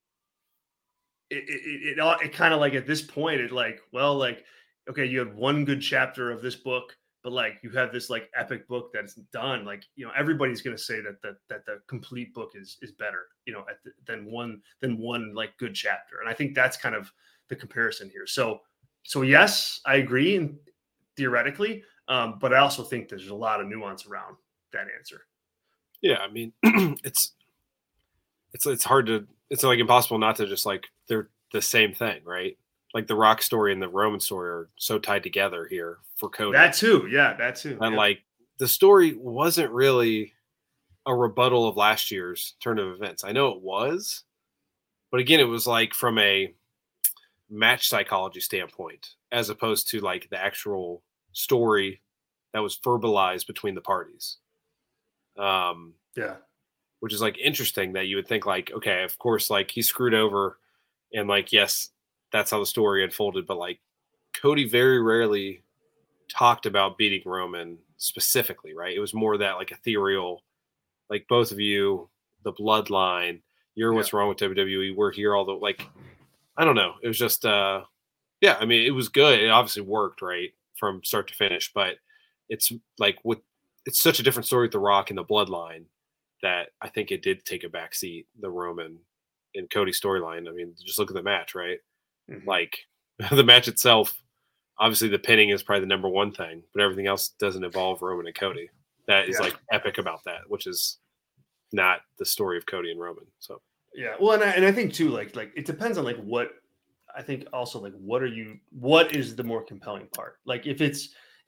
it kind of like at this point okay, you had one good chapter of this book, but like you have this like epic book that's done. Like everybody's going to say that the complete book is better than one like good chapter, and I think that's kind of the comparison here. So yes, I agree, and theoretically, but I also think there's a lot of nuance around that answer. Yeah, I mean, it's hard to, it's like impossible not to just like they're the same thing, right? Like the Rock story and the Roman story are so tied together here for Cody. That too, yeah, that too. And like the story wasn't really a rebuttal of last year's turn of events. I know it was, but again, it was like from a match psychology standpoint, as opposed to like the actual story that was verbalized between the parties. Yeah. Which is like interesting that you would think like, okay, of course, like he screwed over and like, yes, that's how the story unfolded. But like Cody very rarely talked about beating Roman specifically, right? It was more that like ethereal, like both of you, the bloodline, you're what's wrong with WWE. We're here. All the like, I don't know. It was just, I mean, it was good. It obviously worked right from start to finish, but it's like it's such a different story with The Rock and the bloodline that I think it did take a backseat, the Roman and Cody storyline. I mean, just look at the match, right? Mm-hmm. Like the match itself, obviously the pinning is probably the number one thing, but everything else doesn't involve Roman and Cody. That is like epic about that, which is not the story of Cody and Roman. So yeah, well, and I think too, like it depends on like what I think also like what is the more compelling part? Like if it's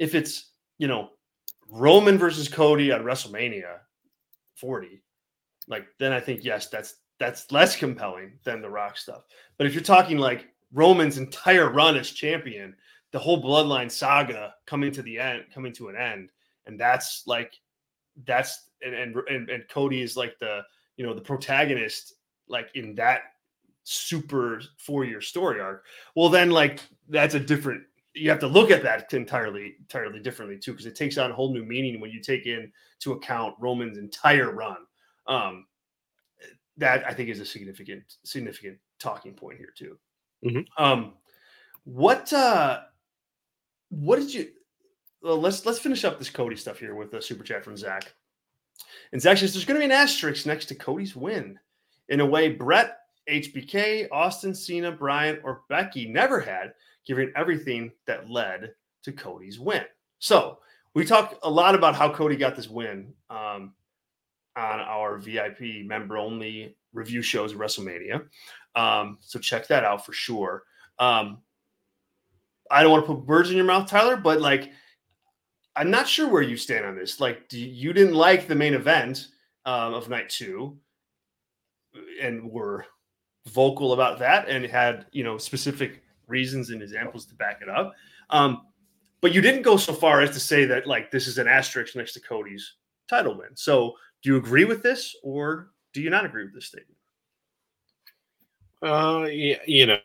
Roman versus Cody at WrestleMania 40, like then I think yes, that's less compelling than the Rock stuff. But if you're talking like Roman's entire run as champion, the whole bloodline saga coming to an end, and that's and Cody is like the protagonist like in that super 4-year story arc. Well, then like that's a different. You have to look at that entirely differently too, because it takes on a whole new meaning when you take into account Roman's entire run. That I think is a significant talking point here too. Mm-hmm. What did you? Well, let's finish up this Cody stuff here with a super chat from Zach. And Zach says there's going to be an asterisk next to Cody's win. In a way, Brett, HBK, Austin, Cena, Bryan, or Becky never had, given everything that led to Cody's win. So we talked a lot about how Cody got this win on our VIP member-only review shows at WrestleMania. So check that out for sure. I don't want to put words in your mouth, Tyler, but like, I'm not sure where you stand on this. Like, you didn't like the main event of night 2 and were vocal about that and had, specific reasons and examples to back it up. But you didn't go so far as to say that like this is an asterisk next to Cody's title win. So do you agree with this or do you not agree with this statement? Yeah,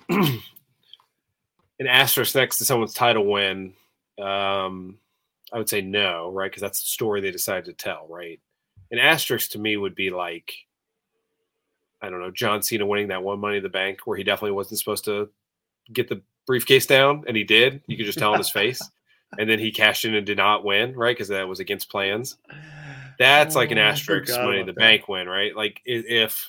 an asterisk next to someone's title win, I would say no, right? Because that's the story they decided to tell, right? An asterisk to me would be like, I don't know, John Cena winning that one Money in the Bank where he definitely wasn't supposed to get the briefcase down, and he did. You could just tell on his face. And then he cashed in and did not win, right? Because that was against plans. That's like an asterisk Money in the Bank win, right? Like if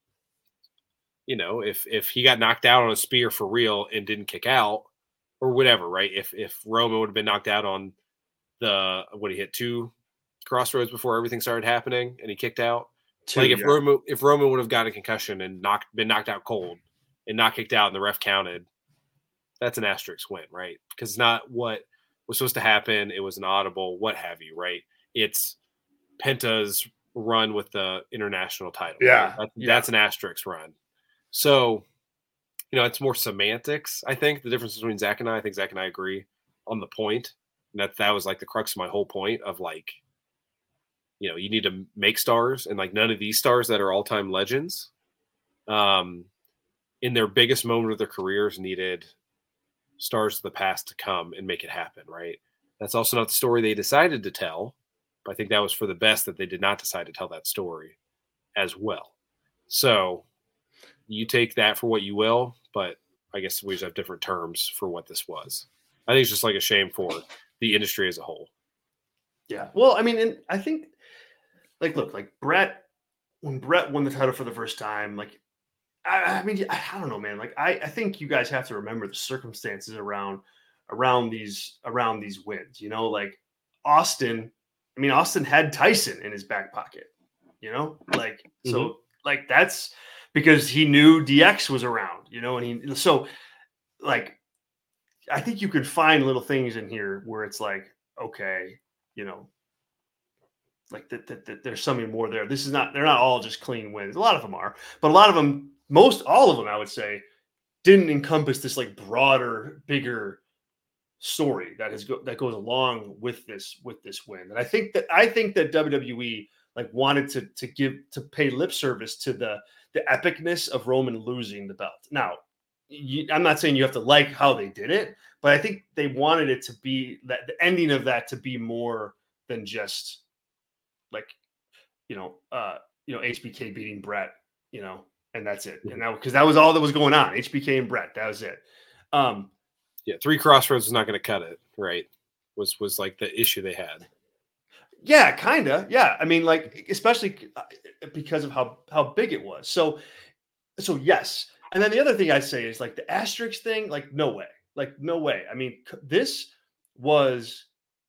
he got knocked out on a spear for real and didn't kick out or whatever, right? If Roman would have been knocked out on he hit 2 crossroads before everything started happening and he kicked out. If Roman would have gotten a concussion and been knocked out cold and not kicked out and the ref counted, that's an asterisk win, right? Because it's not what was supposed to happen. It was an audible, what have you, right? It's Penta's run with the international title. Yeah. Right? That's an asterisk run. So, it's more semantics, I think, the difference between Zach and I. I think Zach and I agree on the point. And that was like the crux of my whole point of like, you need to make stars, and like none of these stars that are all-time legends in their biggest moment of their careers needed stars of the past to come and make it happen, right? That's also not the story they decided to tell, but I think that was for the best that they did not decide to tell that story as well. So you take that for what you will, but I guess we just have different terms for what this was. I think it's just like a shame for the industry as a whole. Yeah. Well, I mean, and I think like, look, like when Brett won the title for the first time, like, I mean, I don't know, man. Like, I think you guys have to remember the circumstances around these wins. Like Austin had Tyson in his back pocket. Like so, like that's because he knew DX was around. And so like I think you could find little things in here where it's like, okay, like that there's something more there. They're not all just clean wins. A lot of them are, but a lot of them, all of them, I would say, didn't encompass this like broader, bigger story that goes along with this win. And I think that WWE like wanted to pay lip service to the epicness of Roman losing the belt. Now, I'm not saying you have to like how they did it, but I think they wanted it to be that the ending of that to be more than just like, HBK beating Brett, and that's it. And because that was all that was going on. HBK and Brett, that was it. 3 crossroads was not going to cut it, right? Was like the issue they had. Yeah, kind of. Yeah. I mean, like, especially because of how big it was. So yes. And then the other thing I say is like the asterisk thing, like, no way. Like, no way. I mean, this was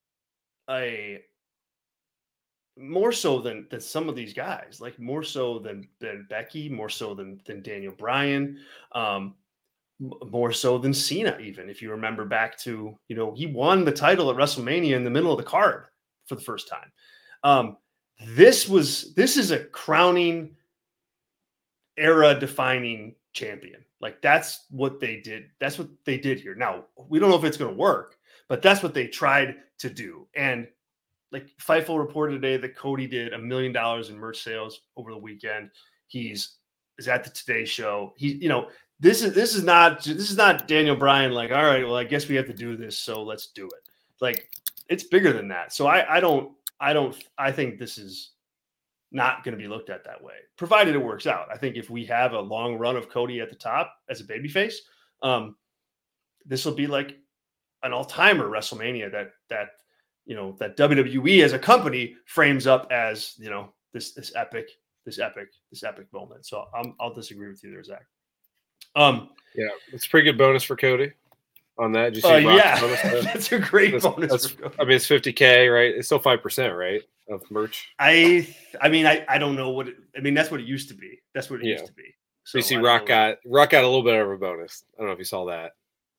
more so than some of these guys, like more so than Becky, more so than Daniel Bryan, more so than Cena, even if you remember back to, he won the title at WrestleMania in the middle of the card for the first time. This is a crowning, era defining champion. Like that's what they did. That's what they did here. Now we don't know if it's going to work, but that's what they tried to do. And like Fightful reported today that Cody did $1 million in merch sales over the weekend. Is at the Today Show. This is not Daniel Bryan. Like, all right, well, I guess we have to do this, so let's do it. Like, it's bigger than that. So I think this is not going to be looked at that way, provided it works out. I think if we have a long run of Cody at the top as a babyface, this will be like an all-timer WrestleMania that WWE as a company frames up as, this epic moment. So I'll disagree with you there, Zach. Yeah, it's a pretty good bonus for Cody on that. Did you see bonus? That's a great bonus. For Cody. I mean, it's $50K, right? It's still 5%, right, of merch. I mean, I don't know that's what it used to be. That's what it used to be. So you see, Rock got a little bit of a bonus. I don't know if you saw that.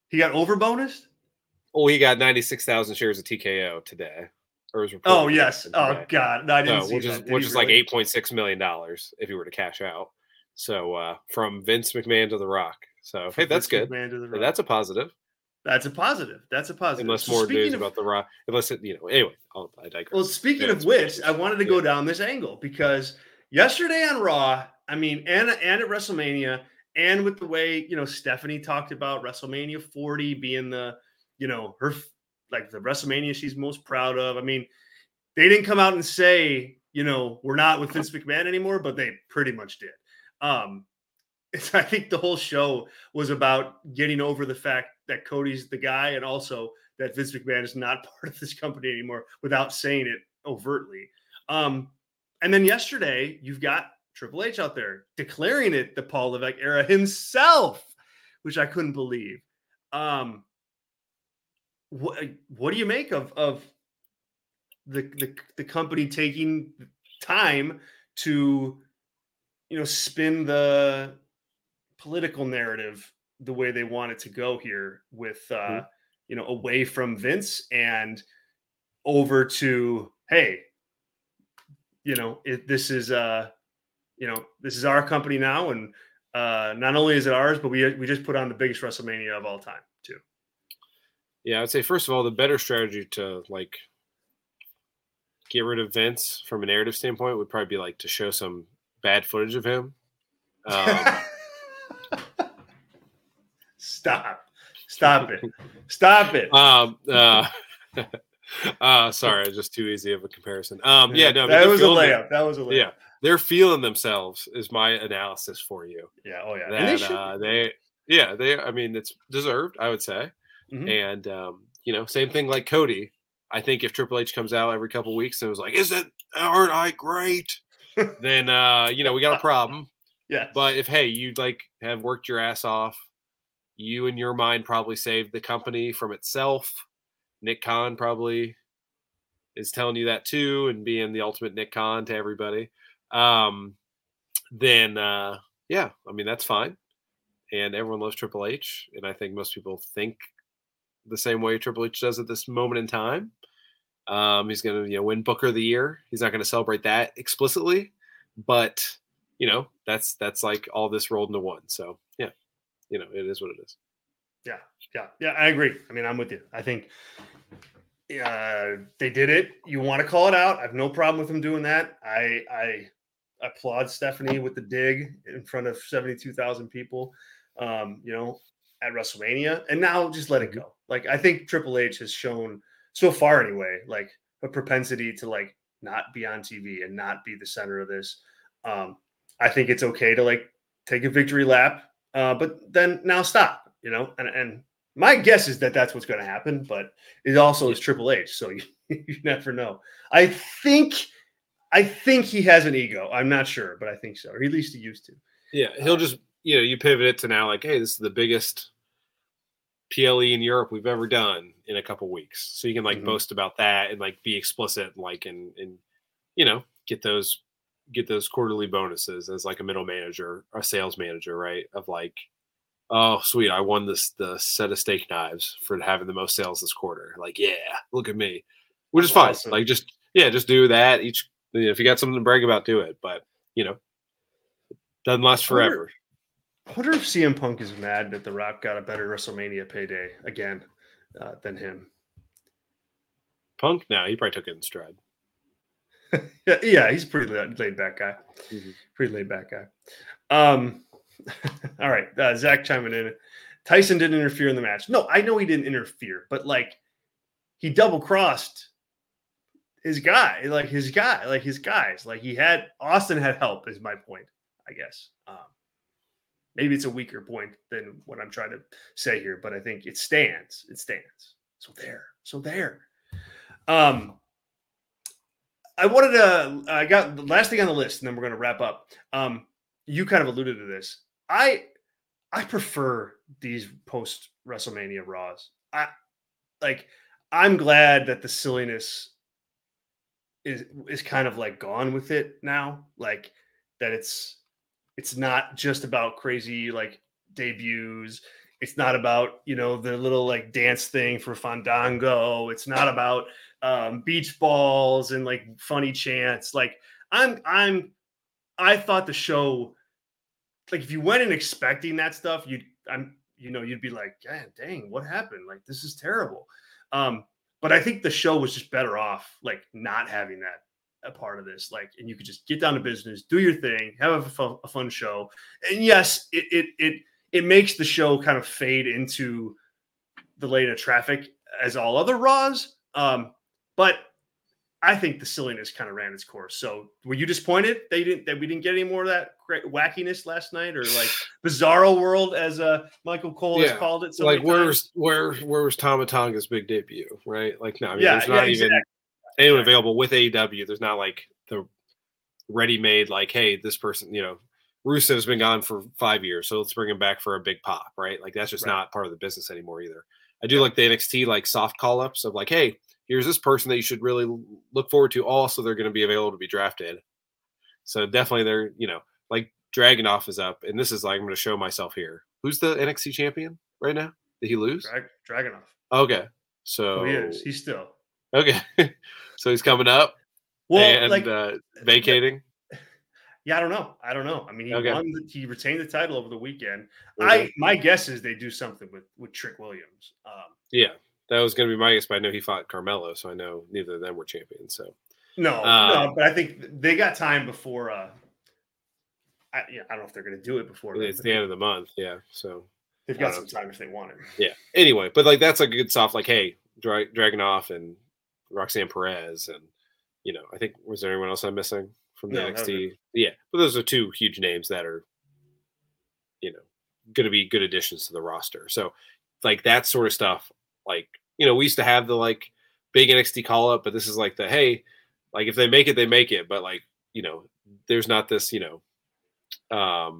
He got over bonused? Oh, he got 96,000 shares of TKO today. Or was reported. Oh, yes. Oh, God. No, I didn't see that. Which is like $8.6 million if he were to cash out. So from Vince McMahon to The Rock. So, hey, that's good. Hey, that's a positive. That's a positive. That's a positive. Unless more news about The Rock. Unless, anyway, I digress. Well, speaking of which, I wanted to go down this angle because yesterday on Raw, I mean, and at WrestleMania, and with the way, Stephanie talked about WrestleMania 40 being the, her, like the WrestleMania she's most proud of. I mean, they didn't come out and say, we're not with Vince McMahon anymore, but they pretty much did. I think the whole show was about getting over the fact that Cody's the guy and also that Vince McMahon is not part of this company anymore without saying it overtly. And then yesterday, you've got Triple H out there declaring it the Paul Levesque era himself, which I couldn't believe. What do you make of the company taking time to, spin the political narrative the way they want it to go here with, away from Vince and over to, hey, this is our company now. And not only is it ours, but we just put on the biggest WrestleMania of all time too. Yeah. I'd say, first of all, the better strategy to get rid of Vince from a narrative standpoint would probably be to show some bad footage of him. Stop it. Sorry, just too easy of a comparison. That was a layup. Yeah, they're feeling themselves is my analysis for you. Yeah. Oh yeah. I mean, it's deserved, I would say. Mm-hmm. And same thing like Cody. I think if Triple H comes out every couple of weeks and was like, aren't I great? Then we got a problem. Yeah. But if you have worked your ass off, you in your mind probably saved the company from itself. Nick Khan probably is telling you that too, and being the ultimate Nick Khan to everybody. Then I mean, that's fine. And everyone loves Triple H. And I think most people think the same way Triple H does at this moment in time. He's going to, win Booker of the Year. He's not going to celebrate that explicitly, but that's like all this rolled into one. So yeah, it is what it is. Yeah. I agree. I mean, I'm with you. I think they did it. You want to call it out. I have no problem with them doing that. I applaud Stephanie with the dig in front of 72,000 people, at WrestleMania, and now just let it go. I think Triple H has shown so far anyway, a propensity to not be on TV and not be the center of this. I think it's okay to take a victory lap, but then now stop, and my guess is that that's what's going to happen, but it also is Triple H. So you never know. I think he has an ego. I'm not sure, but I think so. Or at least he used to. Yeah. He'll just, you pivot it to now hey, this is the biggest PLE in Europe we've ever done in a couple weeks. So you can boast about that and be explicit and get those quarterly bonuses as a middle manager, a sales manager, right? Of oh sweet, I won the set of steak knives for having the most sales this quarter. Yeah, look at me. Which is fine. Awesome. Just do that. If you got something to brag about, do it. But doesn't last forever. I wonder if CM Punk is mad that The Rock got a better WrestleMania payday again than him. Punk? No, he probably took it in stride. Yeah, he's a pretty laid back guy. Mm-hmm. Pretty laid back guy. All right, Zach chiming in. Tyson didn't interfere in the match. No, I know he didn't interfere, but he double crossed his guy, his guys. Austin had help, is my point, I guess. Maybe it's a weaker point than what I'm trying to say here, but I think it stands. So there. I got the last thing on the list, and then we're going to wrap up. You kind of alluded to this. I prefer these post WrestleMania Raws. I'm glad that the silliness is kind of gone with it now. That it's not just about crazy debuts. It's not about, you know, the little like dance thing for Fandango. It's not about beach balls and like funny chants. Like I thought the show, like if you went in expecting that stuff, you'd be like, yeah, dang, what happened? Like, this is terrible. But I think the show was just better off like not having that a part of this. Like, and you could just get down to business, do your thing, have a fun show. And yes, it makes the show kind of fade into the lane of traffic as all other Raws. But I think the silliness kind of ran its course. So were you disappointed that we didn't get any more of that wackiness last night, or like Bizarro World, as Michael Cole has called it? So like where was Tama Tonga's big debut, right? Like no, I mean, there's not even anyone available with AEW. There's not like the ready-made like, hey, this person, you know, Rusev's been gone for 5 years, so let's bring him back for a big pop, right? Like that's just not part of the business anymore either. I do like the NXT like soft call-ups of like, hey, here's this person that you should really look forward to. Also, they're going to be available to be drafted. So definitely they're, you know, like Dragunov is up. And this is like, I'm going to show myself here. Who's the NXT champion right now? Did he lose? Dragunov. Okay. So he is. He's still. Okay. So he's coming up. Well, and like vacating. Yeah, I don't know. I mean, he retained the title over the weekend. Okay. My guess is they do something with Trick Williams. Yeah. That was going to be my guess, but I know he fought Carmelo, so I know neither of them were champions. So no, but I think they got time before. I don't know if they're going to do it before. It's the end of the month, yeah. So they've got some time if they want it. Yeah. Anyway, but like that's a good soft, like, hey, Dragunov and Roxanne Perez, and you know, I think was there anyone else I'm missing from the NXT? Yeah, but those are two huge names that are, you know, going to be good additions to the roster. So like that sort of stuff. Like, you know, we used to have the like big NXT call up, but this is like the, hey, like if they make it, they make it. But like, you know, there's not this, you know, oh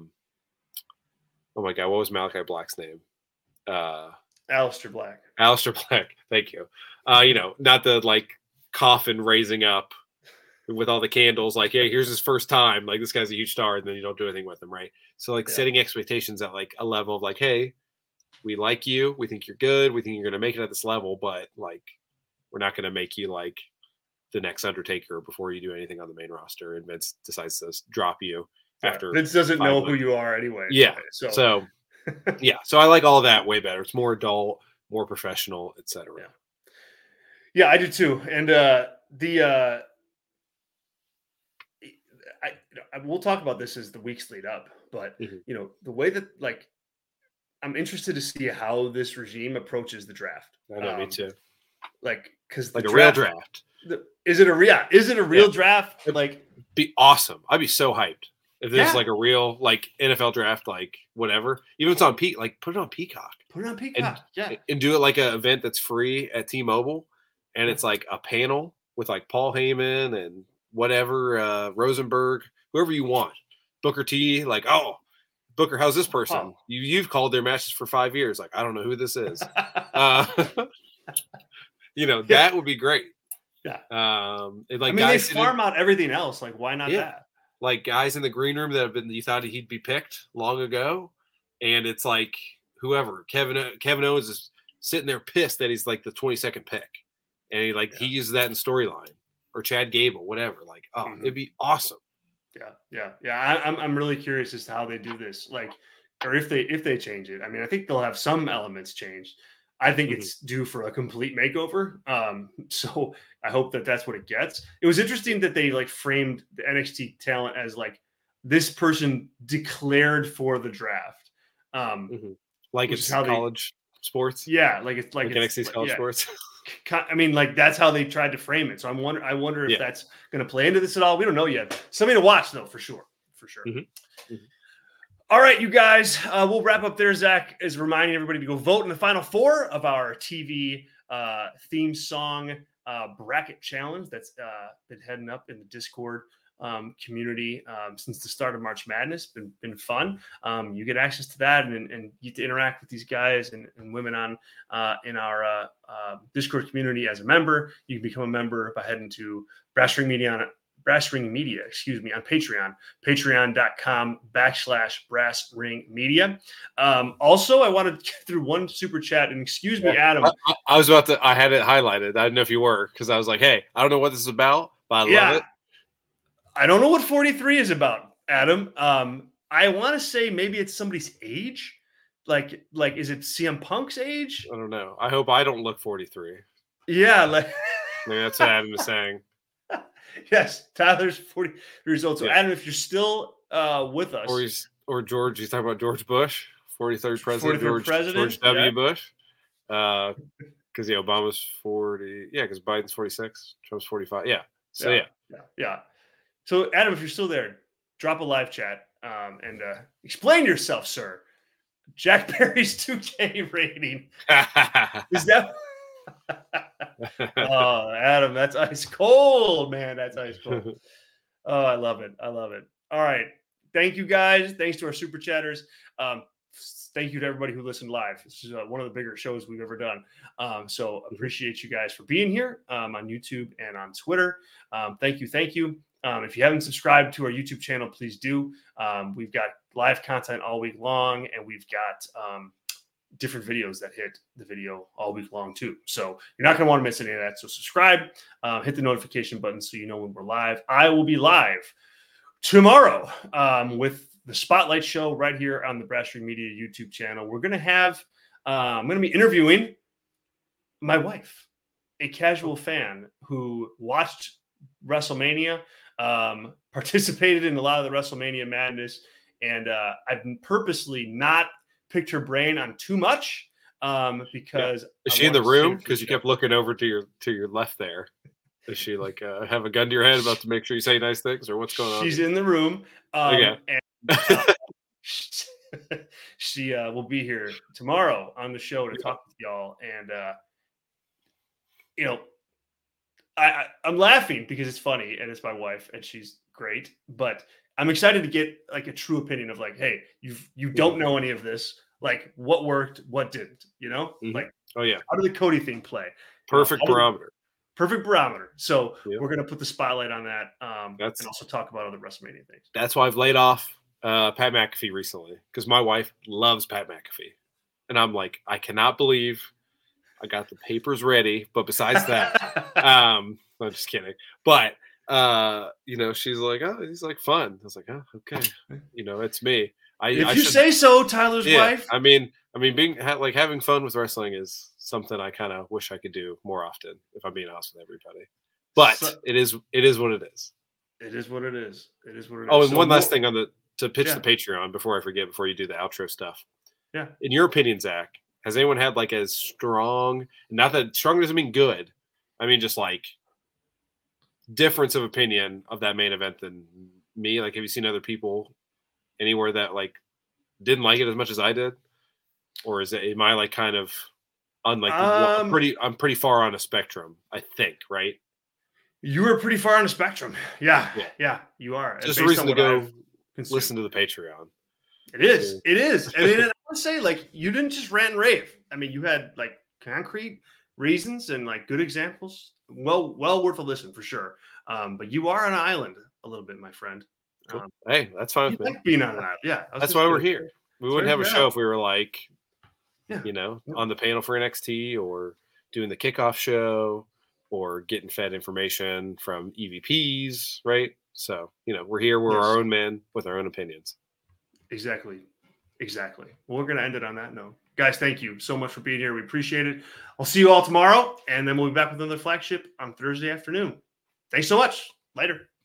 my God, what was Malachi Black's name? Aleister Black. Aleister Black. Thank you. You know, not the like coffin raising up with all the candles. Like, hey, here's his first time. Like this guy's a huge star, and then you don't do anything with him, right? So like setting expectations at like a level of like, hey, we like you. We think you're good. We think you're going to make it at this level, but like, we're not going to make you like the next Undertaker before you do anything on the main roster. And Vince decides to drop you after. Vince doesn't know who you are anyway. Yeah. So yeah. So I like all of that way better. It's more adult, more professional, etc. Yeah, I do too. And we'll talk about this as the weeks lead up, but you know, the way that like, I'm interested to see how this regime approaches the draft. I know, me too. Like, because like a real draft. Is it a real draft? Like, be awesome. I'd be so hyped if there's like a real like NFL draft, like whatever. Even if it's on Peacock, like put it on Peacock. Put it on Peacock. And do it like an event that's free at T-Mobile, and it's like a panel with like Paul Heyman and whatever Rosenberg, whoever you want, Booker T. Like, oh. Booker, how's this person? You've called their matches for 5 years. Like, I don't know who this is. You know, that would be great. Yeah. Like, I mean, guys, they farm out everything else. Like, why not that? Like guys in the green room that have been, you thought he'd be picked long ago, and it's like whoever Kevin Owens is sitting there pissed that he's like the 22nd pick, and he uses that in storyline, or Chad Gable, whatever. Like, it'd be awesome. Yeah. I'm really curious as to how they do this, like, or if they change it. I mean, I think they'll have some elements changed. I think it's due for a complete makeover. So I hope that that's what it gets. It was interesting that they like framed the NXT talent as like this person declared for the draft. Like it's college sports. Yeah, like it's like NXT's college sports. I mean, like that's how they tried to frame it. So I wonder if that's going to play into this at all. We don't know yet. Something to watch though, for sure. All right, you guys, we'll wrap up there. Zach is reminding everybody to go vote in the final 4 of our TV theme song bracket challenge that's been heading up in the Discord community since the start of March Madness. Been fun. You get access to that and you get to interact with these guys and women on in our Discord community as a member. You can become a member by heading to Brass Ring Media, on Patreon, patreon.com/Brass Ring Media. Also, I wanted to get through one super chat, and excuse me, Adam. I was about to, I had it highlighted. I didn't know if you were, because I was like, hey, I don't know what this is about, but I love it. I don't know what 43 is about, Adam. I want to say maybe it's somebody's age. Like, is it CM Punk's age? I don't know. I hope I don't look 43. Yeah, like maybe that's what Adam is saying. Yes, Tyler's 40 years old. So, Adam, if you're still with us, or George, he's talking about George Bush, 43rd president, George W. Bush, because Obama's 40, because Biden's 46, Trump's 45, So yeah. So, Adam, if you're still there, drop a live chat and explain yourself, sir. Jack Perry's 2K rating is that? Oh, Adam, that's ice cold, man. That's ice cold. Oh, I love it. All right. Thank you, guys. Thanks to our super chatters. Thank you to everybody who listened live. This is one of the bigger shows we've ever done. So appreciate you guys for being here on YouTube and on Twitter. Thank you. If you haven't subscribed to our YouTube channel, please do. We've got live content all week long, and we've got different videos that hit the video all week long too. So you're not going to want to miss any of that. So subscribe, hit the notification button so you know when we're live. I will be live tomorrow with the Spotlight Show right here on the Brass Ring Media YouTube channel. We're going to have, I'm going to be interviewing my wife, a casual fan who watched WrestleMania, participated in a lot of the WrestleMania madness, and I've purposely not picked her brain on too much because is she in the room? Because you kept looking over to your left there. Does she have a gun to your head about to make sure you say nice things, or what's going on? She's in the room. And she will be here tomorrow on the show to talk with y'all. And I'm laughing because it's funny and it's my wife and she's great, but I'm excited to get a true opinion of hey, you don't know any of this. What worked, what didn't, Mm-hmm. How did the Cody thing play? Perfect barometer. So we're going to put the spotlight on that and also talk about other WrestleMania things. That's why I've laid off Pat McAfee recently, because my wife loves Pat McAfee. And I'm like, I cannot believe I got the papers ready. But besides that, I'm just kidding. But, she's like, oh, he's fun. I was like, oh, okay. It's me. If you say so, Tyler's wife. I mean, being having fun with wrestling is something I kind of wish I could do more often, if I'm being honest with everybody. But it is what it is. It is what it is. Oh, and one last thing to pitch the Patreon before I forget, before you do the outro stuff. Yeah. In your opinion, Zach, has anyone had as strong? Not that strong doesn't mean good. I mean just difference of opinion of that main event than me. Have you seen other people anywhere that didn't like it as much as I did, or am I kind of unlike? I'm pretty far on a spectrum, I think, right? You were pretty far on the spectrum. Yeah, you are. Just a reason to go listen to the Patreon. It is. And then I want to say, you didn't just rant and rave. I mean, you had concrete reasons and good examples. Well worth a listen for sure. But you are on an island a little bit, my friend. Cool. Hey, that's fine with me. Being on an island. Yeah, that's why we're here. We wouldn't have a show if we were on the panel for NXT or doing the kickoff show or getting fed information from EVPs, right? So, we're here. We're our own men with our own opinions. Exactly. Well, we're going to end it on that note. Guys, thank you so much for being here. We appreciate it. I'll see you all tomorrow, and then we'll be back with another flagship on Thursday afternoon. Thanks so much. Later.